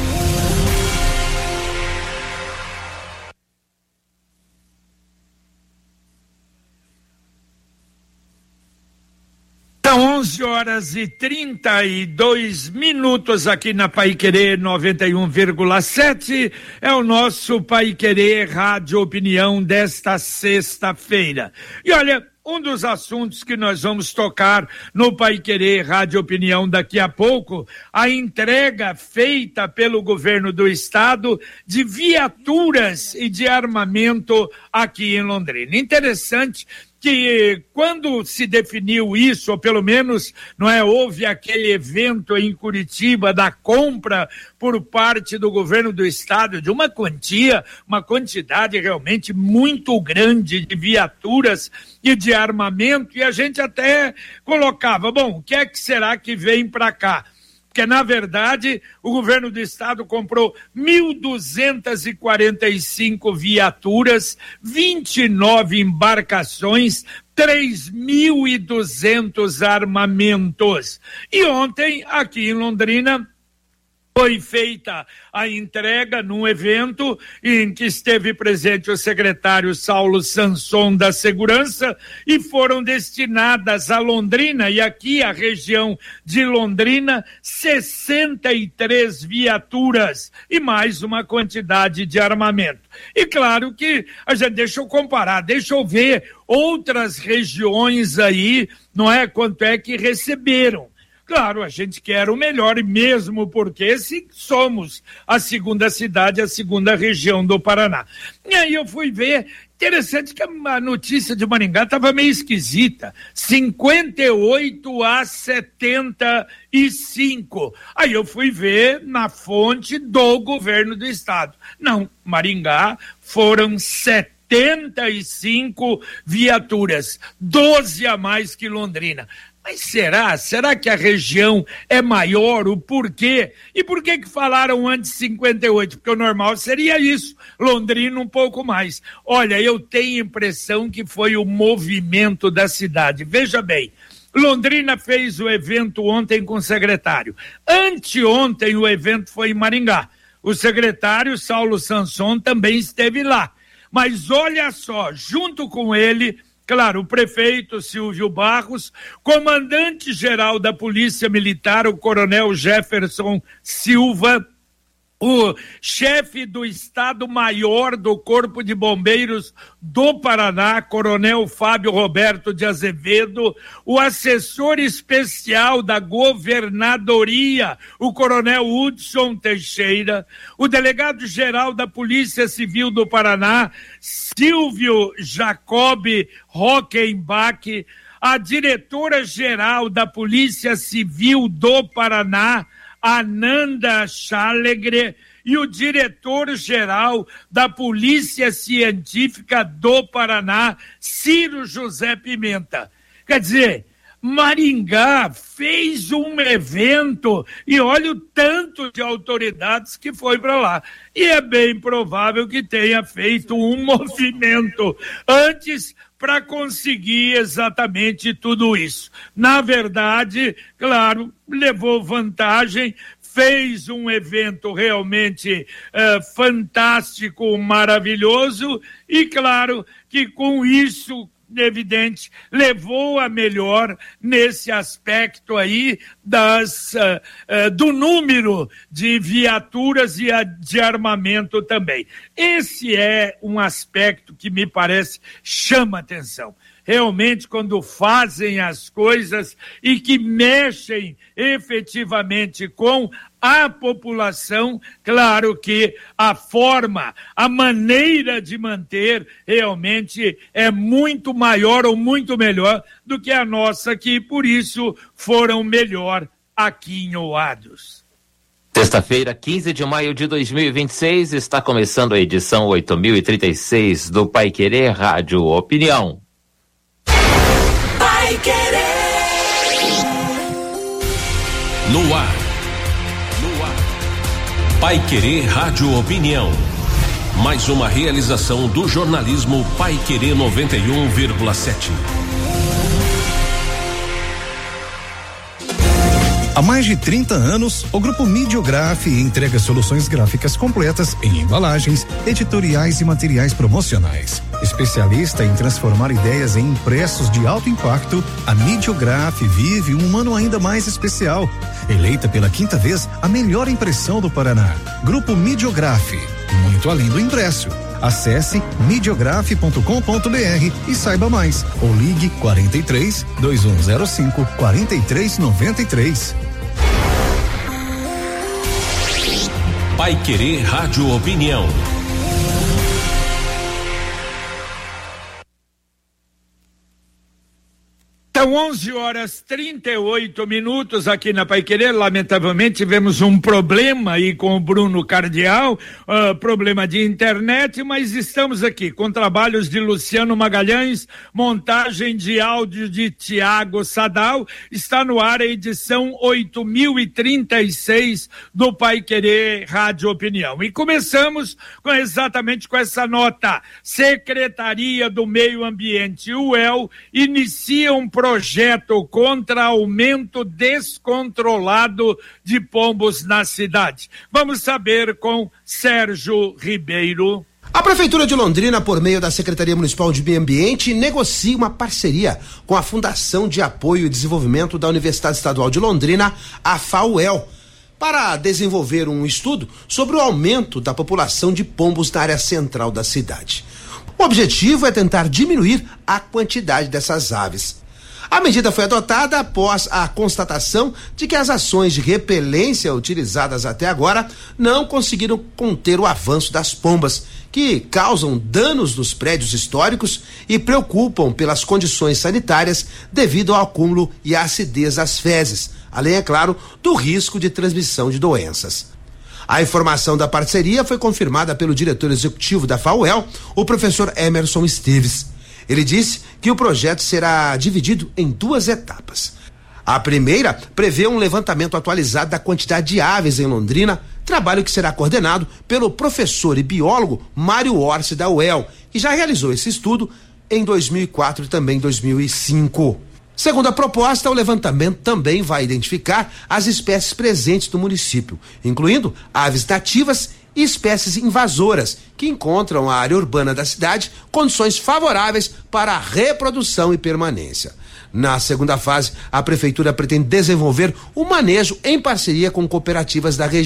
Speaker 16: São onze horas e trinta e dois minutos aqui na Paiquerê noventa e um vírgula sete. É o nosso Paiquerê Rádio Opinião desta sexta-feira. E olha, um dos assuntos que nós vamos tocar no Paiquerê Rádio Opinião daqui a pouco, a entrega feita pelo governo do estado de viaturas e de armamento aqui em Londrina. Interessante que quando se definiu isso, ou pelo menos não é, houve aquele evento em Curitiba da compra por parte do governo do estado de uma quantia, uma quantidade realmente muito grande de viaturas e de armamento, e a gente até colocava, bom, o que é que será que vem para cá? Porque, na verdade, o governo do estado comprou mil duzentas e quarenta e cinco viaturas, vinte e nove embarcações, três mil e duzentos armamentos. E ontem, aqui em Londrina, foi feita a entrega num evento em que esteve presente o secretário Saulo Sanson da Segurança, e foram destinadas a Londrina e aqui a região de Londrina sessenta e três viaturas e mais uma quantidade de armamento. E claro que a gente, deixa eu comparar, deixa eu ver outras regiões aí, não é, quanto é que receberam. Claro, a gente quer o melhor, mesmo porque se somos a segunda cidade, a segunda região do Paraná. E aí eu fui ver, interessante que a notícia de Maringá estava meio esquisita, cinquenta e oito a setenta e cinco. Aí eu fui ver na fonte do governo do estado. Não, Maringá foram setenta e cinco viaturas, doze a mais que Londrina. Mas será? Será que a região é maior? O porquê? E por que que falaram antes cinquenta e oito? Porque o normal seria isso, Londrina um pouco mais. Olha, eu tenho a impressão que foi o movimento da cidade. Veja bem, Londrina fez o evento ontem com o secretário. Anteontem o evento foi em Maringá. O secretário Saulo Sanson também esteve lá. Mas olha só, junto com ele, claro, o prefeito Silvio Barros, comandante-geral da Polícia Militar, o coronel Jefferson Silva, o chefe do Estado-Maior do Corpo de Bombeiros do Paraná, Coronel Fábio Roberto de Azevedo, o assessor especial da Governadoria, o Coronel Hudson Teixeira, o delegado-geral da Polícia Civil do Paraná, Silvio Jacob Rockenbach, a diretora-geral da Polícia Civil do Paraná, Ananda Chalegre, e o diretor-geral da Polícia Científica do Paraná, Ciro José Pimenta. Quer dizer, Maringá fez um evento e olha o tanto de autoridades que foi para lá. E é bem provável que tenha feito um movimento antes para conseguir exatamente tudo isso. Na verdade, claro, levou vantagem, fez um evento realmente uh, fantástico, maravilhoso, e claro que com isso, evidente, levou a melhor nesse aspecto aí das, uh, uh, do número de viaturas e a, de armamento também. Esse é um aspecto que me parece chama atenção. Realmente, quando fazem as coisas e que mexem efetivamente com a população, claro que a forma, a maneira de manter realmente é muito maior ou muito melhor do que a nossa, que por isso foram melhor aqui em Oados.
Speaker 8: Sexta-feira, quinze de maio de dois mil e vinte e seis, está começando a edição oito mil e trinta e seis do Paiquerê Rádio Opinião.
Speaker 3: No ar. No ar. Paiquerê Rádio Opinião. Mais uma realização do jornalismo Paiquerê noventa e um vírgula sete.
Speaker 9: Há mais de trinta anos, o Grupo Midiograf entrega soluções gráficas completas em embalagens, editoriais e materiais promocionais. Especialista em transformar ideias em impressos de alto impacto, a Midiograf vive um ano ainda mais especial. Eleita pela quinta vez a melhor impressão do Paraná. Grupo Midiograf, muito além do impresso. Acesse midiograf ponto com ponto br e saiba mais. Ou ligue quarenta e três, dois um zero cinco, quarenta e três noventa e três.
Speaker 3: Paiquerê Rádio Opinião.
Speaker 16: São onze horas e trinta e oito minutos aqui na Paiquerê. Lamentavelmente tivemos um problema aí com o Bruno Cardial, uh, problema de internet, mas estamos aqui com trabalhos de Luciano Magalhães, montagem de áudio de Tiago Sadal. Está no ar a edição oito mil e trinta e seis do Paiquerê Rádio Opinião. E começamos com exatamente com essa nota. Secretaria do Meio Ambiente, U E L, inicia um projeto contra aumento descontrolado de pombos na cidade. Vamos saber com Sérgio Ribeiro.
Speaker 10: A Prefeitura de Londrina, por meio da Secretaria Municipal de Meio Ambiente, negocia uma parceria com a Fundação de Apoio e Desenvolvimento da Universidade Estadual de Londrina, a F A U E L, para desenvolver um estudo sobre o aumento da população de pombos na área central da cidade. O objetivo é tentar diminuir a quantidade dessas aves. A medida foi adotada após a constatação de que as ações de repelência utilizadas até agora não conseguiram conter o avanço das pombas, que causam danos nos prédios históricos e preocupam pelas condições sanitárias devido ao acúmulo e à acidez das fezes, além, é claro, do risco de transmissão de doenças. A informação da parceria foi confirmada pelo diretor executivo da F A U E L, o professor Emerson Esteves. Ele disse que o projeto será dividido em duas etapas. A primeira prevê um levantamento atualizado da quantidade de aves em Londrina, trabalho que será coordenado pelo professor e biólogo Mário Orsi da U E L, que já realizou esse estudo em dois mil e quatro e também dois mil e cinco. Segundo a proposta, o levantamento também vai identificar as espécies presentes no município, incluindo aves nativas e espécies invasoras, que encontram a área urbana da cidade condições favoráveis para a reprodução e permanência. Na segunda fase, a Prefeitura pretende desenvolver o manejo em parceria com cooperativas da região.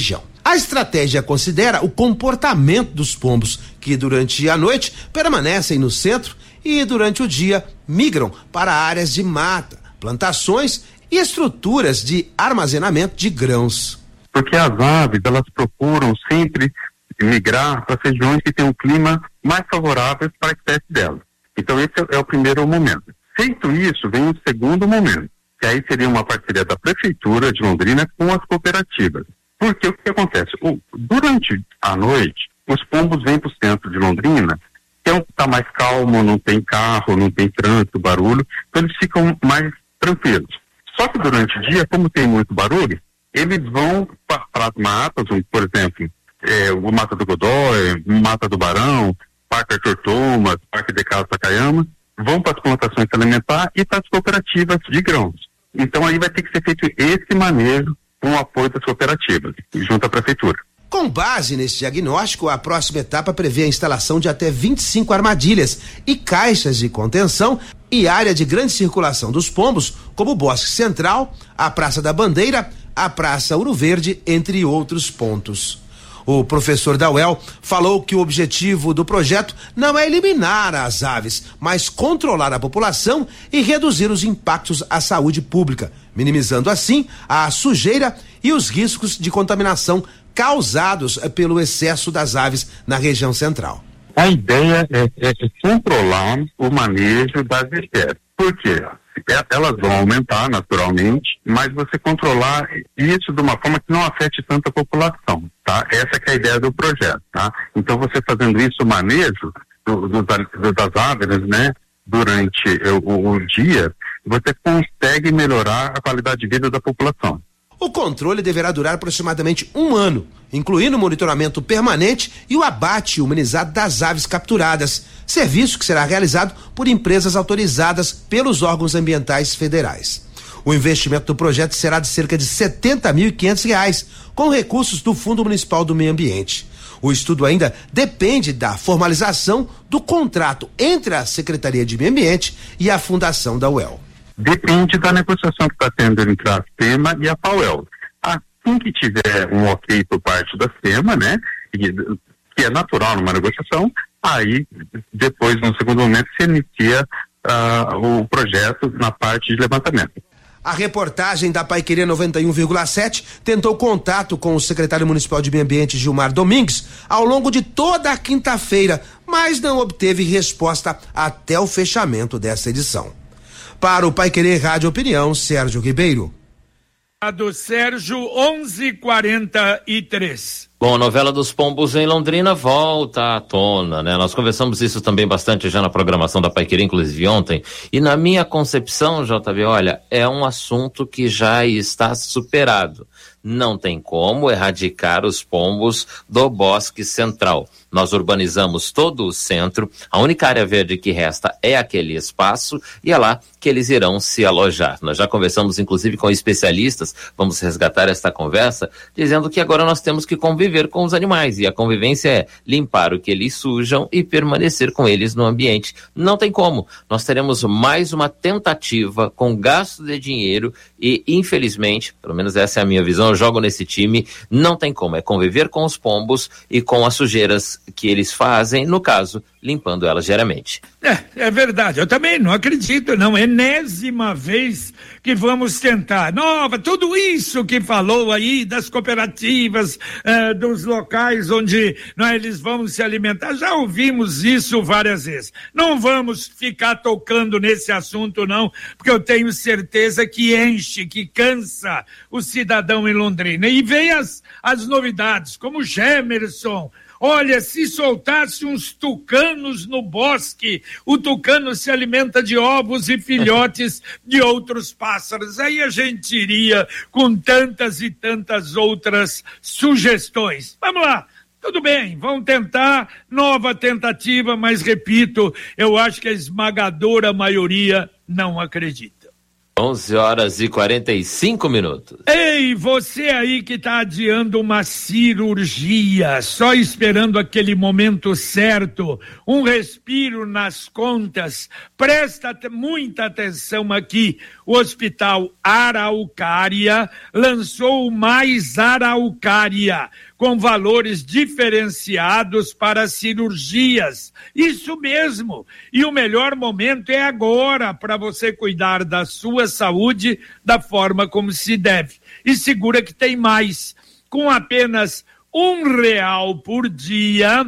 Speaker 10: A estratégia considera o comportamento dos pombos, que durante a noite permanecem no centro e durante o dia migram para áreas de mata, plantações e estruturas de armazenamento de grãos.
Speaker 11: Porque as aves, elas procuram sempre migrar para as regiões que têm um clima mais favorável para a espécie delas. Então esse é o primeiro momento. Feito isso, vem o segundo momento, que aí seria uma parceria da Prefeitura de Londrina com as cooperativas. Porque o que acontece? O, durante a noite, os pombos vêm para o centro de Londrina, que está mais calmo, não tem carro, não tem trânsito, barulho, então eles ficam mais tranquilos. Só que durante o dia, como tem muito barulho, eles vão para as matas, por exemplo, é, o Mata do Godói, Mata do Barão, Parque Arthur Thomas, Parque de Casa Takayama, vão para as plantações alimentares e para as cooperativas de grãos. Então aí vai ter que ser feito esse manejo com o apoio das cooperativas, junto à prefeitura.
Speaker 10: Com base nesse diagnóstico, a próxima etapa prevê a instalação de até vinte e cinco armadilhas e caixas de contenção e área de grande circulação dos pombos, como o Bosque Central, a Praça da Bandeira, a Praça Ouro Verde, entre outros pontos. O professor da U E L falou que o objetivo do projeto não é eliminar as aves, mas controlar a população e reduzir os impactos à saúde pública, minimizando assim a sujeira e os riscos de contaminação causados pelo excesso das aves na região central.
Speaker 11: A ideia é, é controlar o manejo das espécies. Por quê? Elas vão aumentar naturalmente, mas você controlar isso de uma forma que não afete tanto a população, tá? Essa que é a ideia do projeto, tá? Então você fazendo isso, o manejo do, do, do, das aves, né, durante o, o dia, você consegue melhorar a qualidade de vida da população.
Speaker 10: O controle deverá durar aproximadamente um ano, incluindo o monitoramento permanente e o abate humanizado das aves capturadas, serviço que será realizado por empresas autorizadas pelos órgãos ambientais federais. O investimento do projeto será de cerca de setenta mil e quinhentos reais, com recursos do Fundo Municipal do Meio Ambiente. O estudo ainda depende da formalização do contrato entre a Secretaria de Meio Ambiente e a Fundação da U E L.
Speaker 11: Depende da negociação que está tendo entre a SEMA e a F A U E L. Assim que tiver um ok por parte da SEMA, né, que é natural numa negociação, aí depois, no segundo momento, se inicia uh, o projeto na parte de levantamento.
Speaker 10: A reportagem da Paiquerê noventa e um vírgula sete tentou contato com o secretário municipal de Meio Ambiente, Gilmar Domingues, ao longo de toda a quinta-feira, mas não obteve resposta até o fechamento dessa edição. Para o Paiquerê Rádio Opinião, Sérgio Ribeiro.
Speaker 16: A do Sérgio, onze e quarenta e três.
Speaker 8: Bom, a novela dos pombos em Londrina volta à tona, né? Nós conversamos isso também bastante já na programação da Paiquerê, inclusive ontem, e na minha concepção, J B, olha, é um assunto que já está superado. Não tem como erradicar os pombos do Bosque Central. Nós urbanizamos todo o centro, a única área verde que resta é aquele espaço e é lá que eles irão se alojar. Nós já conversamos inclusive com especialistas, vamos resgatar esta conversa, dizendo que agora nós temos que conviver com os animais e a convivência é limpar o que eles sujam e permanecer com eles no ambiente. Não tem como. Nós teremos mais uma tentativa com gasto de dinheiro e infelizmente, pelo menos essa é a minha visão, eu jogo nesse time, não tem como, é conviver com os pombos e com as sujeiras que eles fazem, no caso, limpando elas diariamente.
Speaker 16: É, é verdade, eu também não acredito, não, enésima vez que vamos tentar, nova, tudo isso que falou aí das cooperativas, eh, dos locais onde nós, eles vão se alimentar, já ouvimos isso várias vezes, não vamos ficar tocando nesse assunto não, porque eu tenho certeza que enche, que cansa o cidadão em Londrina, e vem as, as novidades, como Gemerson. Olha, se soltasse uns tucanos no bosque, o tucano se alimenta de ovos e filhotes de outros pássaros. Aí a gente iria com tantas e tantas outras sugestões. Vamos lá. Tudo bem, vamos tentar, nova tentativa, mas repito, eu acho que a esmagadora maioria não acredita.
Speaker 8: onze horas e quarenta e cinco minutos.
Speaker 16: Ei, você aí que tá adiando uma cirurgia, só esperando aquele momento certo, um respiro nas contas, presta muita atenção aqui. O Hospital Araucária lançou o Mais Araucária, com valores diferenciados para cirurgias. Isso mesmo. E o melhor momento é agora para você cuidar da sua saúde da forma como se deve. E segura que tem mais. Com apenas um real por dia,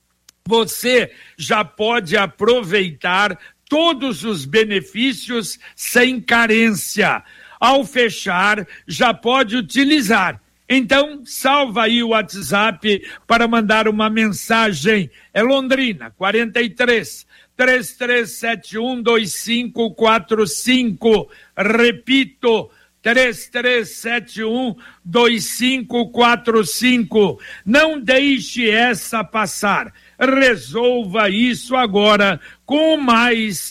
Speaker 16: você já pode aproveitar todos os benefícios sem carência. Ao fechar, já pode utilizar. Então, salva aí o WhatsApp para mandar uma mensagem. É Londrina, quarenta e três, três três sete um, dois cinco quatro cinco. Repito, três três sete um, dois cinco quatro cinco. Não deixe essa passar. Resolva isso agora com mais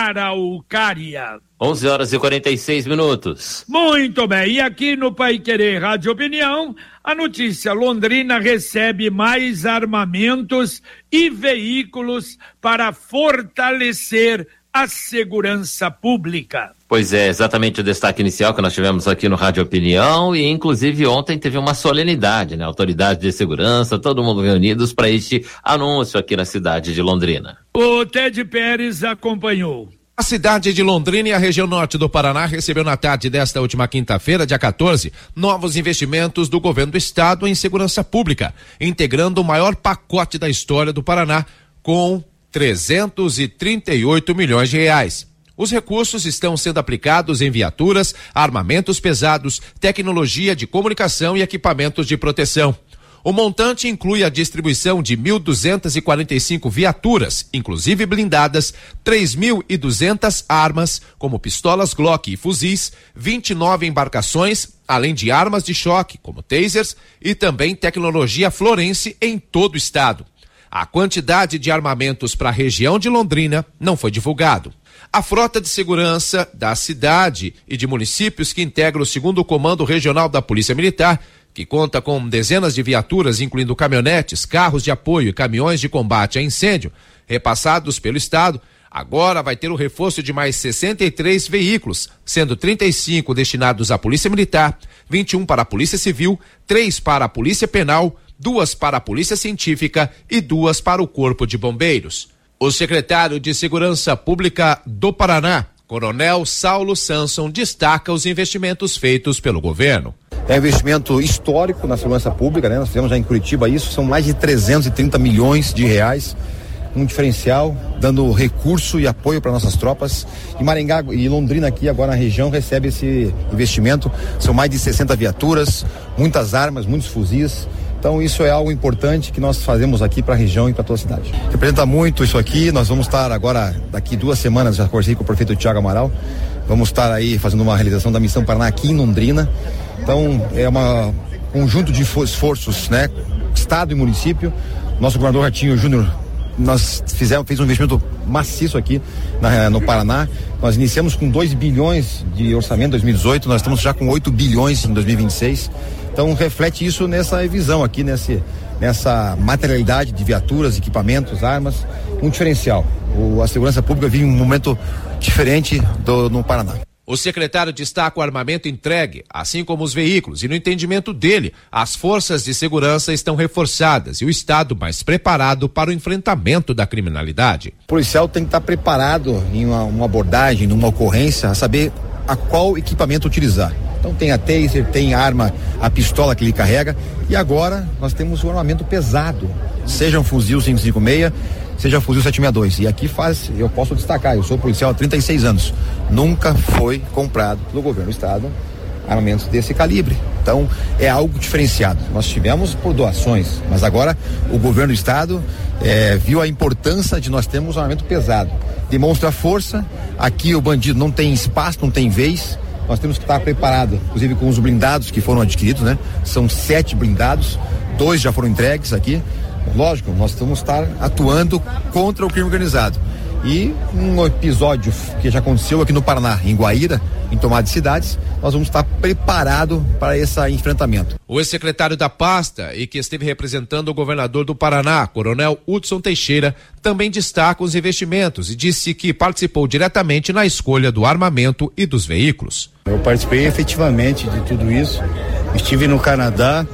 Speaker 16: Araucária.
Speaker 8: onze horas e quarenta e seis minutos.
Speaker 16: Muito bem, e aqui no Paiquerê Rádio Opinião, a notícia: Londrina recebe mais armamentos e veículos para fortalecer a segurança pública.
Speaker 8: Pois é, exatamente o destaque inicial que nós tivemos aqui no Rádio Opinião, e inclusive ontem teve uma solenidade, né? Autoridade de segurança, todo mundo reunidos para este anúncio aqui na cidade de Londrina.
Speaker 16: O Ted Pérez acompanhou.
Speaker 13: A cidade de Londrina e a região norte do Paraná recebeu na tarde desta última quinta-feira, dia quatorze, novos investimentos do governo do estado em segurança pública, integrando o maior pacote da história do Paraná, com trezentos e trinta e oito milhões de reais. Os recursos estão sendo aplicados em viaturas, armamentos pesados, tecnologia de comunicação e equipamentos de proteção. O montante inclui a distribuição de mil duzentas e quarenta e cinco viaturas, inclusive blindadas, três mil e duzentas armas, como pistolas Glock e fuzis, vinte e nove embarcações, além de armas de choque, como tasers, e também tecnologia florense em todo o estado. A quantidade de armamentos para a região de Londrina não foi divulgado. A frota de segurança da cidade e de municípios que integra o segundo Comando Regional da Polícia Militar, que conta com dezenas de viaturas, incluindo caminhonetes, carros de apoio e caminhões de combate a incêndio, repassados pelo estado, agora vai ter o reforço de mais sessenta e três veículos, sendo trinta e cinco destinados à Polícia Militar, vinte e um para a Polícia Civil, três para a Polícia Penal, duas para a Polícia Científica e duas para o Corpo de Bombeiros. O secretário de Segurança Pública do Paraná, Coronel Saulo Sanson, destaca os investimentos feitos pelo governo.
Speaker 14: É um investimento histórico na segurança pública, né? Nós fizemos já em Curitiba isso, são mais de trezentos e trinta milhões de reais, um diferencial, dando recurso e apoio para nossas tropas. E Maringá e Londrina aqui agora na região recebe esse investimento, são mais de sessenta viaturas, muitas armas, muitos fuzis. Então isso é algo importante que nós fazemos aqui para a região e para toda a cidade. Representa muito isso aqui, nós vamos estar agora, daqui duas semanas, já conversei com o prefeito Tiago Amaral, vamos estar aí fazendo uma realização da Missão Paraná aqui em Londrina. Então é um conjunto de esforços, né? Estado e município. Nosso governador Ratinho Júnior, nós fizemos, fez um investimento maciço aqui na, no Paraná. Nós iniciamos com dois bilhões de orçamento em dois mil e dezoito, nós estamos já com oito bilhões em dois mil e vinte e seis. Então reflete isso nessa visão aqui, nesse, nessa materialidade de viaturas, equipamentos, armas, um diferencial. O, a segurança pública vive um momento diferente do, no Paraná.
Speaker 13: O secretário destaca o armamento entregue, assim como os veículos, e no entendimento dele, as forças de segurança estão reforçadas e o estado mais preparado para o enfrentamento da criminalidade.
Speaker 14: O policial tem que estar preparado em uma, uma abordagem, numa ocorrência, a saber a qual equipamento utilizar. Então tem a taser, tem a arma, a pistola que ele carrega, e agora nós temos o armamento pesado, seja um fuzil cinco cinco seis, seja fuzil sete sessenta e dois. E aqui faz, eu posso destacar, eu sou policial há trinta e seis anos. Nunca foi comprado pelo governo do estado armamentos desse calibre. Então é algo diferenciado. Nós tivemos por doações, mas agora o governo do estado é, viu a importância de nós termos um armamento pesado. Demonstra força. Aqui o bandido não tem espaço, não tem vez. Nós temos que estar preparado, inclusive com os blindados que foram adquiridos, né? São sete blindados, dois já foram entregues aqui. Lógico, nós vamos estar atuando contra o crime organizado. E um episódio que já aconteceu aqui no Paraná, em Guaíra, em Tomada de Cidades, nós vamos estar preparados para esse enfrentamento.
Speaker 13: O ex-secretário da pasta e que esteve representando o governador do Paraná, Coronel Hudson Teixeira, também destaca os investimentos e disse que participou diretamente na escolha do armamento e dos veículos.
Speaker 15: Eu participei efetivamente de tudo isso, estive no Canadá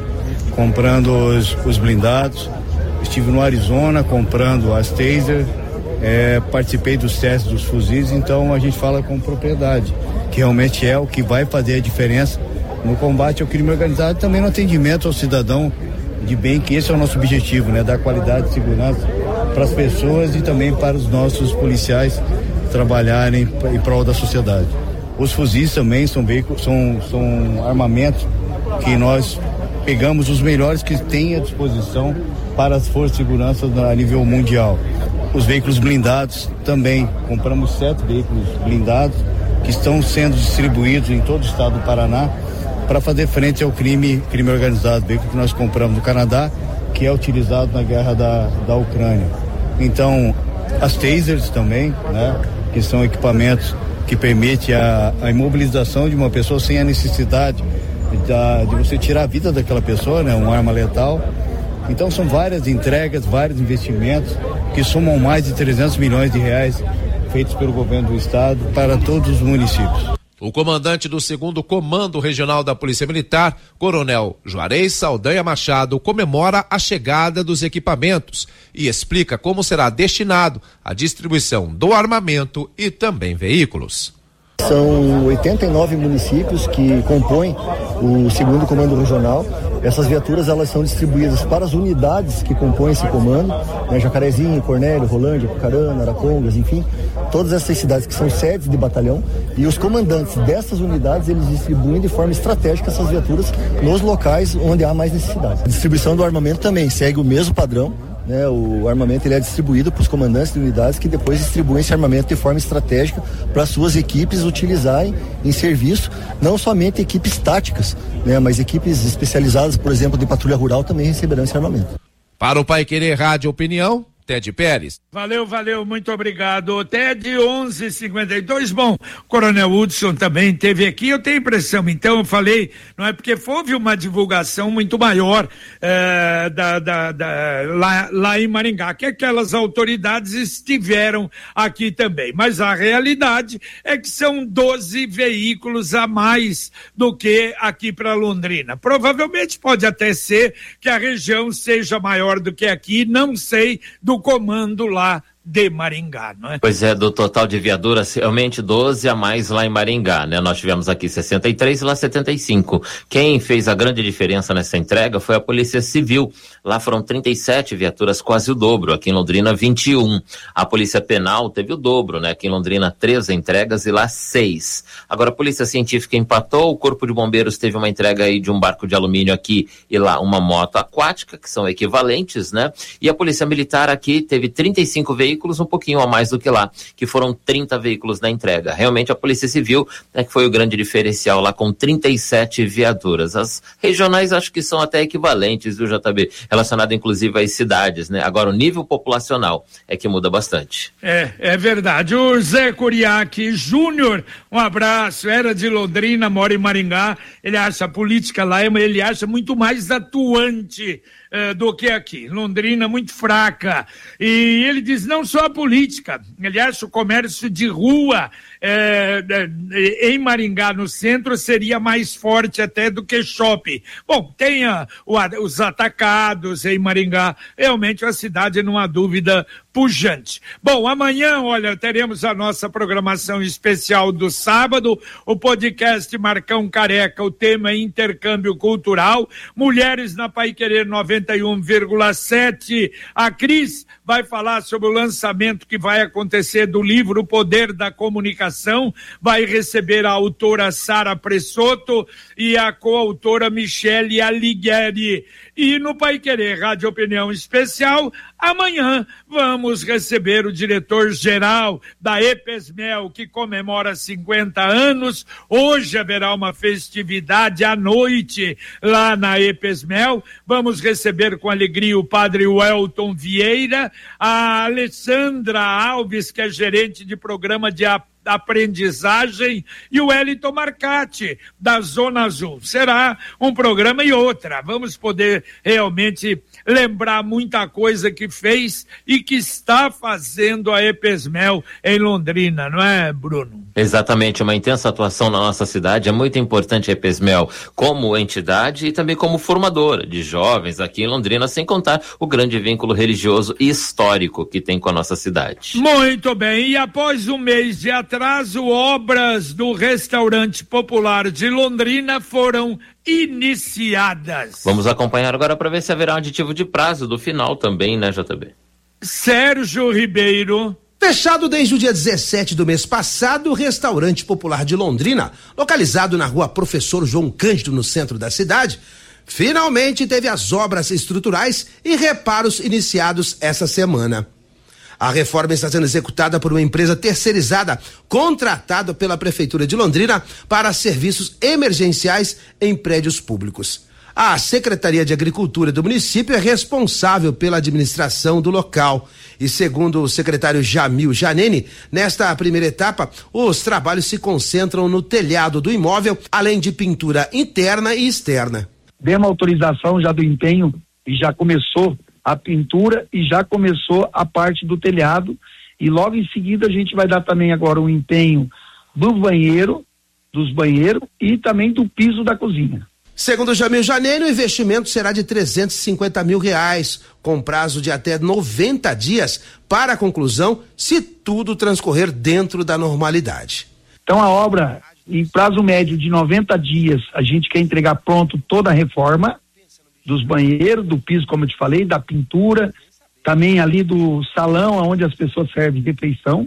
Speaker 15: comprando os, os blindados. Estive no Arizona comprando as taser, é, participei dos testes dos fuzis, então a gente fala com propriedade, que realmente é o que vai fazer a diferença no combate ao crime organizado e também no atendimento ao cidadão de bem, que esse é o nosso objetivo, né? Dar qualidade de segurança para as pessoas e também para os nossos policiais trabalharem em prol da sociedade. Os fuzis também são veículos, são, são armamentos que nós pegamos os melhores que tem à disposição para as forças de segurança a nível mundial. Os veículos blindados também, compramos sete veículos blindados que estão sendo distribuídos em todo o estado do Paraná para fazer frente ao crime, crime organizado, veículo que nós compramos no Canadá, que é utilizado na guerra da, da Ucrânia. Então, as tasers também, né, que são equipamentos que permitem a, a imobilização de uma pessoa sem a necessidade da, de você tirar a vida daquela pessoa, né, uma arma letal. Então são várias entregas, vários investimentos que somam mais de trezentos milhões de reais feitos pelo governo do estado para todos os municípios.
Speaker 13: O comandante do segundo Comando Regional da Polícia Militar, Coronel Juarez Saldanha Machado, comemora a chegada dos equipamentos e explica como será destinado a distribuição do armamento e também veículos.
Speaker 17: São oitenta e nove municípios que compõem o segundo Comando Regional. Essas viaturas elas são distribuídas para as unidades que compõem esse comando, né, Jacarezinho, Cornélio, Rolândia, Pucarana, Arapongas, enfim, todas essas cidades que são sedes de batalhão, e os comandantes dessas unidades eles distribuem de forma estratégica essas viaturas nos locais onde há mais necessidade. A distribuição do armamento também segue o mesmo padrão. Né, o armamento ele é distribuído para os comandantes de unidades que depois distribuem esse armamento de forma estratégica para as suas equipes utilizarem em serviço, não somente equipes táticas, né, mas equipes especializadas, por exemplo, de patrulha rural também receberão esse armamento.
Speaker 13: Para o Paiquerê Rádio Opinião, Ted Pérez.
Speaker 16: Valeu, valeu, muito obrigado. Ted, onze e cinquenta e dois. Bom, o Coronel Hudson também esteve aqui. Eu tenho impressão, então, eu falei, não é porque houve uma divulgação muito maior é, da, da, da, lá, lá em Maringá, que aquelas autoridades estiveram aqui também. Mas a realidade é que são doze veículos a mais do que aqui para Londrina. Provavelmente pode até ser que a região seja maior do que aqui, não sei do comando lá de Maringá, não é?
Speaker 8: Pois é, do total de viaturas, realmente doze a mais lá em Maringá, né? Nós tivemos aqui sessenta e três e lá setenta e cinco. Quem fez a grande diferença nessa entrega foi a Polícia Civil. Lá foram trinta e sete viaturas, quase o dobro. Aqui em Londrina, vinte e um. A Polícia Penal teve o dobro, né? Aqui em Londrina, treze entregas e lá seis. Agora, a Polícia Científica empatou, o Corpo de Bombeiros teve uma entrega aí de um barco de alumínio aqui e lá uma moto aquática, que são equivalentes, né? E a Polícia Militar aqui teve trinta e cinco veículos, um pouquinho a mais do que lá, que foram trinta veículos na entrega. Realmente a Polícia Civil é que foi o grande diferencial lá com trinta e sete viaturas. As regionais acho que são até equivalentes, viu, J B? Relacionado inclusive às cidades, né? Agora o nível populacional é que muda bastante.
Speaker 16: É, é verdade. O Zé Curiaque Júnior, um abraço, era de Londrina, mora em Maringá, ele acha a política lá, ele acha muito mais atuante Uh, do que aqui. Londrina muito fraca. E ele diz, não só a política, ele acha o comércio de rua eh, eh, em Maringá, no centro, seria mais forte até do que shopping. Bom, tem a, o, os atacados em Maringá, realmente a cidade, não há dúvida, pujante. Bom, amanhã, olha, teremos a nossa programação especial do sábado, o podcast Marcão Careca, o tema é intercâmbio cultural, Mulheres na Paiquerê noventa e um vírgula sete. A Cris vai falar sobre o lançamento que vai acontecer do livro O Poder da Comunicação, vai receber a autora Sara Pressoto e a coautora Michele Alighieri. E no Paiquerê Rádio Opinião Especial, amanhã vamos receber o diretor-geral da EPESMEL, que comemora cinquenta anos. Hoje haverá uma festividade à noite lá na EPESMEL. Vamos receber com alegria o padre Welton Vieira, a Alessandra Alves, que é gerente de programa de apoio aprendizagem, e o Wellington Marcati, da Zona Azul. Será um programa e outra. Vamos poder realmente lembrar muita coisa que fez e que está fazendo a EPESMEL em Londrina, não é, Bruno?
Speaker 8: Exatamente, uma intensa atuação na nossa cidade. É muito importante a EPESMEL como entidade e também como formadora de jovens aqui em Londrina, sem contar o grande vínculo religioso e histórico que tem com a nossa cidade.
Speaker 16: Muito bem, e após um mês de atraso, obras do Restaurante Popular de Londrina foram iniciadas.
Speaker 8: Vamos acompanhar agora para ver se haverá um aditivo de prazo do final também, né, J B?
Speaker 16: Sérgio Ribeiro.
Speaker 10: Fechado desde o dia dezessete do mês passado, o Restaurante Popular de Londrina, localizado na rua Professor João Cândido, no centro da cidade, finalmente teve as obras estruturais e reparos iniciados essa semana. A reforma está sendo executada por uma empresa terceirizada, contratada pela Prefeitura de Londrina para serviços emergenciais em prédios públicos. A Secretaria de Agricultura do município é responsável pela administração do local. E segundo o secretário Jamil Janene, nesta primeira etapa, os trabalhos se concentram no telhado do imóvel, além de pintura interna e externa.
Speaker 4: Demos autorização já do empenho e já começou a pintura e já começou a parte do telhado, e logo em seguida a gente vai dar também agora o empenho do banheiro, dos banheiros e também do piso da cozinha.
Speaker 10: Segundo Jamil Janene, o investimento será de trezentos e cinquenta mil reais, com prazo de até noventa dias para a conclusão, se tudo transcorrer dentro da normalidade.
Speaker 4: Então a obra, em prazo médio de noventa dias, a gente quer entregar pronto toda a reforma dos banheiros, do piso, como eu te falei, da pintura, também ali do salão onde as pessoas servem refeição.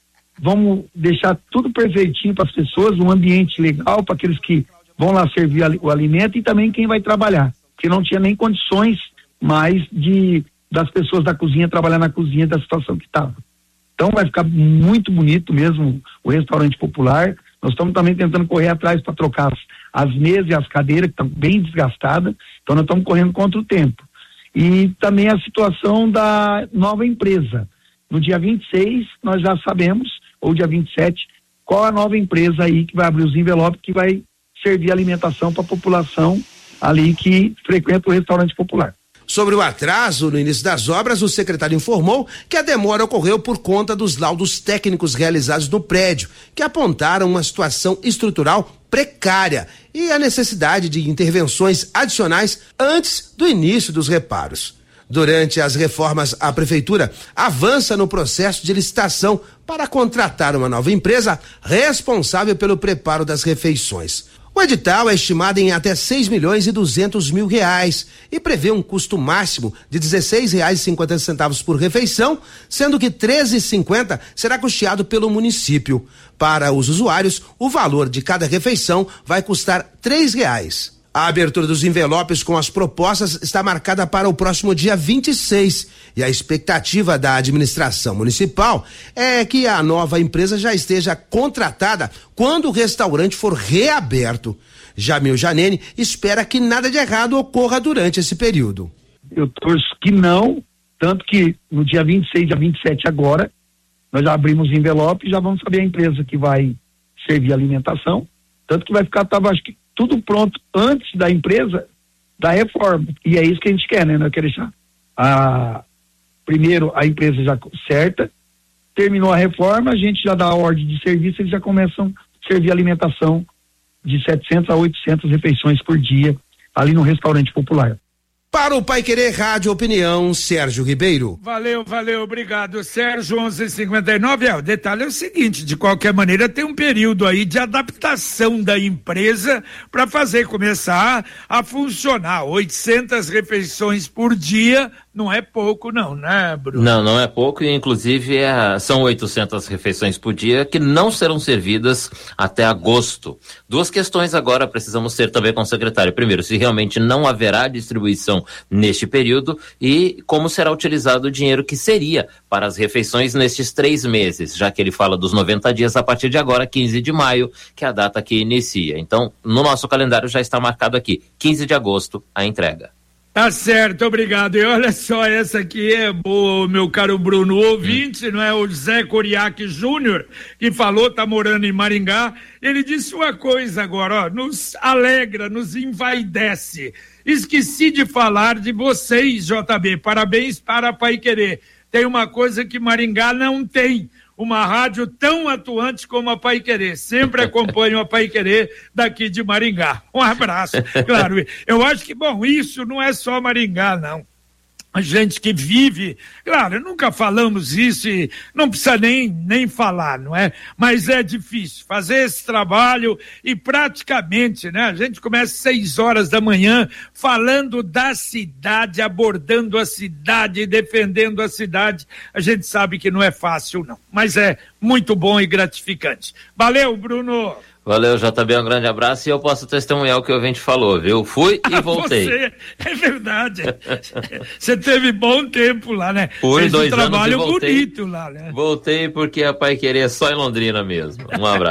Speaker 4: Vamos deixar tudo perfeitinho para as pessoas, um ambiente legal para aqueles que vão lá servir o alimento e também quem vai trabalhar, que não tinha nem condições mais de das pessoas da cozinha trabalhar na cozinha da situação que estava. Então vai ficar muito bonito mesmo o restaurante popular. Nós estamos também tentando correr atrás para trocar as, as mesas e as cadeiras que estão bem desgastadas, então nós estamos correndo contra o tempo. E também a situação da nova empresa. No dia vinte e seis nós já sabemos, ou dia vinte e sete, qual a nova empresa aí que vai abrir os envelopes, que vai servir alimentação para a população ali que frequenta o restaurante popular.
Speaker 10: Sobre o atraso no início das obras, o secretário informou que a demora ocorreu por conta dos laudos técnicos realizados no prédio, que apontaram uma situação estrutural precária e a necessidade de intervenções adicionais antes do início dos reparos. Durante as reformas, a prefeitura avança no processo de licitação para contratar uma nova empresa responsável pelo preparo das refeições. O edital é estimado em até seis milhões e duzentos mil reais e prevê um custo máximo de dezesseis reais e cinquenta centavos por refeição, sendo que treze reais e cinquenta centavos será custeado pelo município. Para os usuários, o valor de cada refeição vai custar três reais. A abertura dos envelopes com as propostas está marcada para o próximo dia vinte e seis e a expectativa da administração municipal é que a nova empresa já esteja contratada quando o restaurante for reaberto. Jamil Janene espera que nada de errado ocorra durante esse período.
Speaker 4: Eu torço que não, tanto que no dia vinte e seis, dia vinte e sete agora, nós já abrimos o envelope e já vamos saber a empresa que vai servir a alimentação, tanto que vai ficar, tava, acho que tudo pronto antes da empresa da reforma, e é isso que a gente quer, né? Nós queremos deixar a, primeiro a empresa já certa, terminou a reforma, a gente já dá a ordem de serviço, eles já começam a servir alimentação de setecentas a oitocentas refeições por dia ali no restaurante popular.
Speaker 10: Para o Paiquerê Rádio Opinião, Sérgio Ribeiro.
Speaker 16: Valeu, valeu, obrigado, Sérgio. Onze e cinquenta e nove. É, o detalhe é o seguinte: de qualquer maneira, tem um período aí de adaptação da empresa para fazer começar a funcionar. oitocentas refeições por dia não é pouco, não, né, Bruno?
Speaker 8: Não, não é pouco, e inclusive é, são oitocentas refeições por dia que não serão servidas até agosto. Duas questões agora precisamos ter também com o secretário. Primeiro, se realmente não haverá distribuição neste período e como será utilizado o dinheiro que seria para as refeições nestes três meses, já que ele fala dos noventa dias a partir de agora, quinze de maio, que é a data que inicia. Então, no nosso calendário já está marcado aqui, quinze de agosto, a entrega.
Speaker 16: Tá certo, obrigado. E olha só, essa aqui é boa, meu caro Bruno, o ouvinte, hum. não é? O Zé Coriaque Júnior, que falou, tá morando em Maringá, ele disse uma coisa agora, ó, nos alegra, nos envaidece. Esqueci de falar de vocês, J B, parabéns para a Paiquerê. Tem uma coisa que Maringá não tem, uma rádio tão atuante como a Paiquerê. Sempre acompanho a Paiquerê daqui de Maringá. Um abraço. Claro, eu acho que, bom, isso não é só Maringá, não. A gente que vive, claro, nunca falamos isso e não precisa nem, nem falar, não é? Mas é difícil fazer esse trabalho e praticamente, né? A gente começa às seis horas da manhã falando da cidade, abordando a cidade, defendendo a cidade. A gente sabe que não é fácil, não, mas é muito bom e gratificante. Valeu, Bruno!
Speaker 8: Valeu, J B, um grande abraço e eu posso testemunhar o que o ouvinte falou, viu? Fui e voltei.
Speaker 16: Você, é verdade. Você teve bom tempo lá, né?
Speaker 8: Fui
Speaker 16: Fez
Speaker 8: dois
Speaker 16: um trabalho
Speaker 8: anos e voltei.
Speaker 16: bonito lá, né?
Speaker 8: Voltei porque a Paiquerê é só em Londrina mesmo. Um abraço.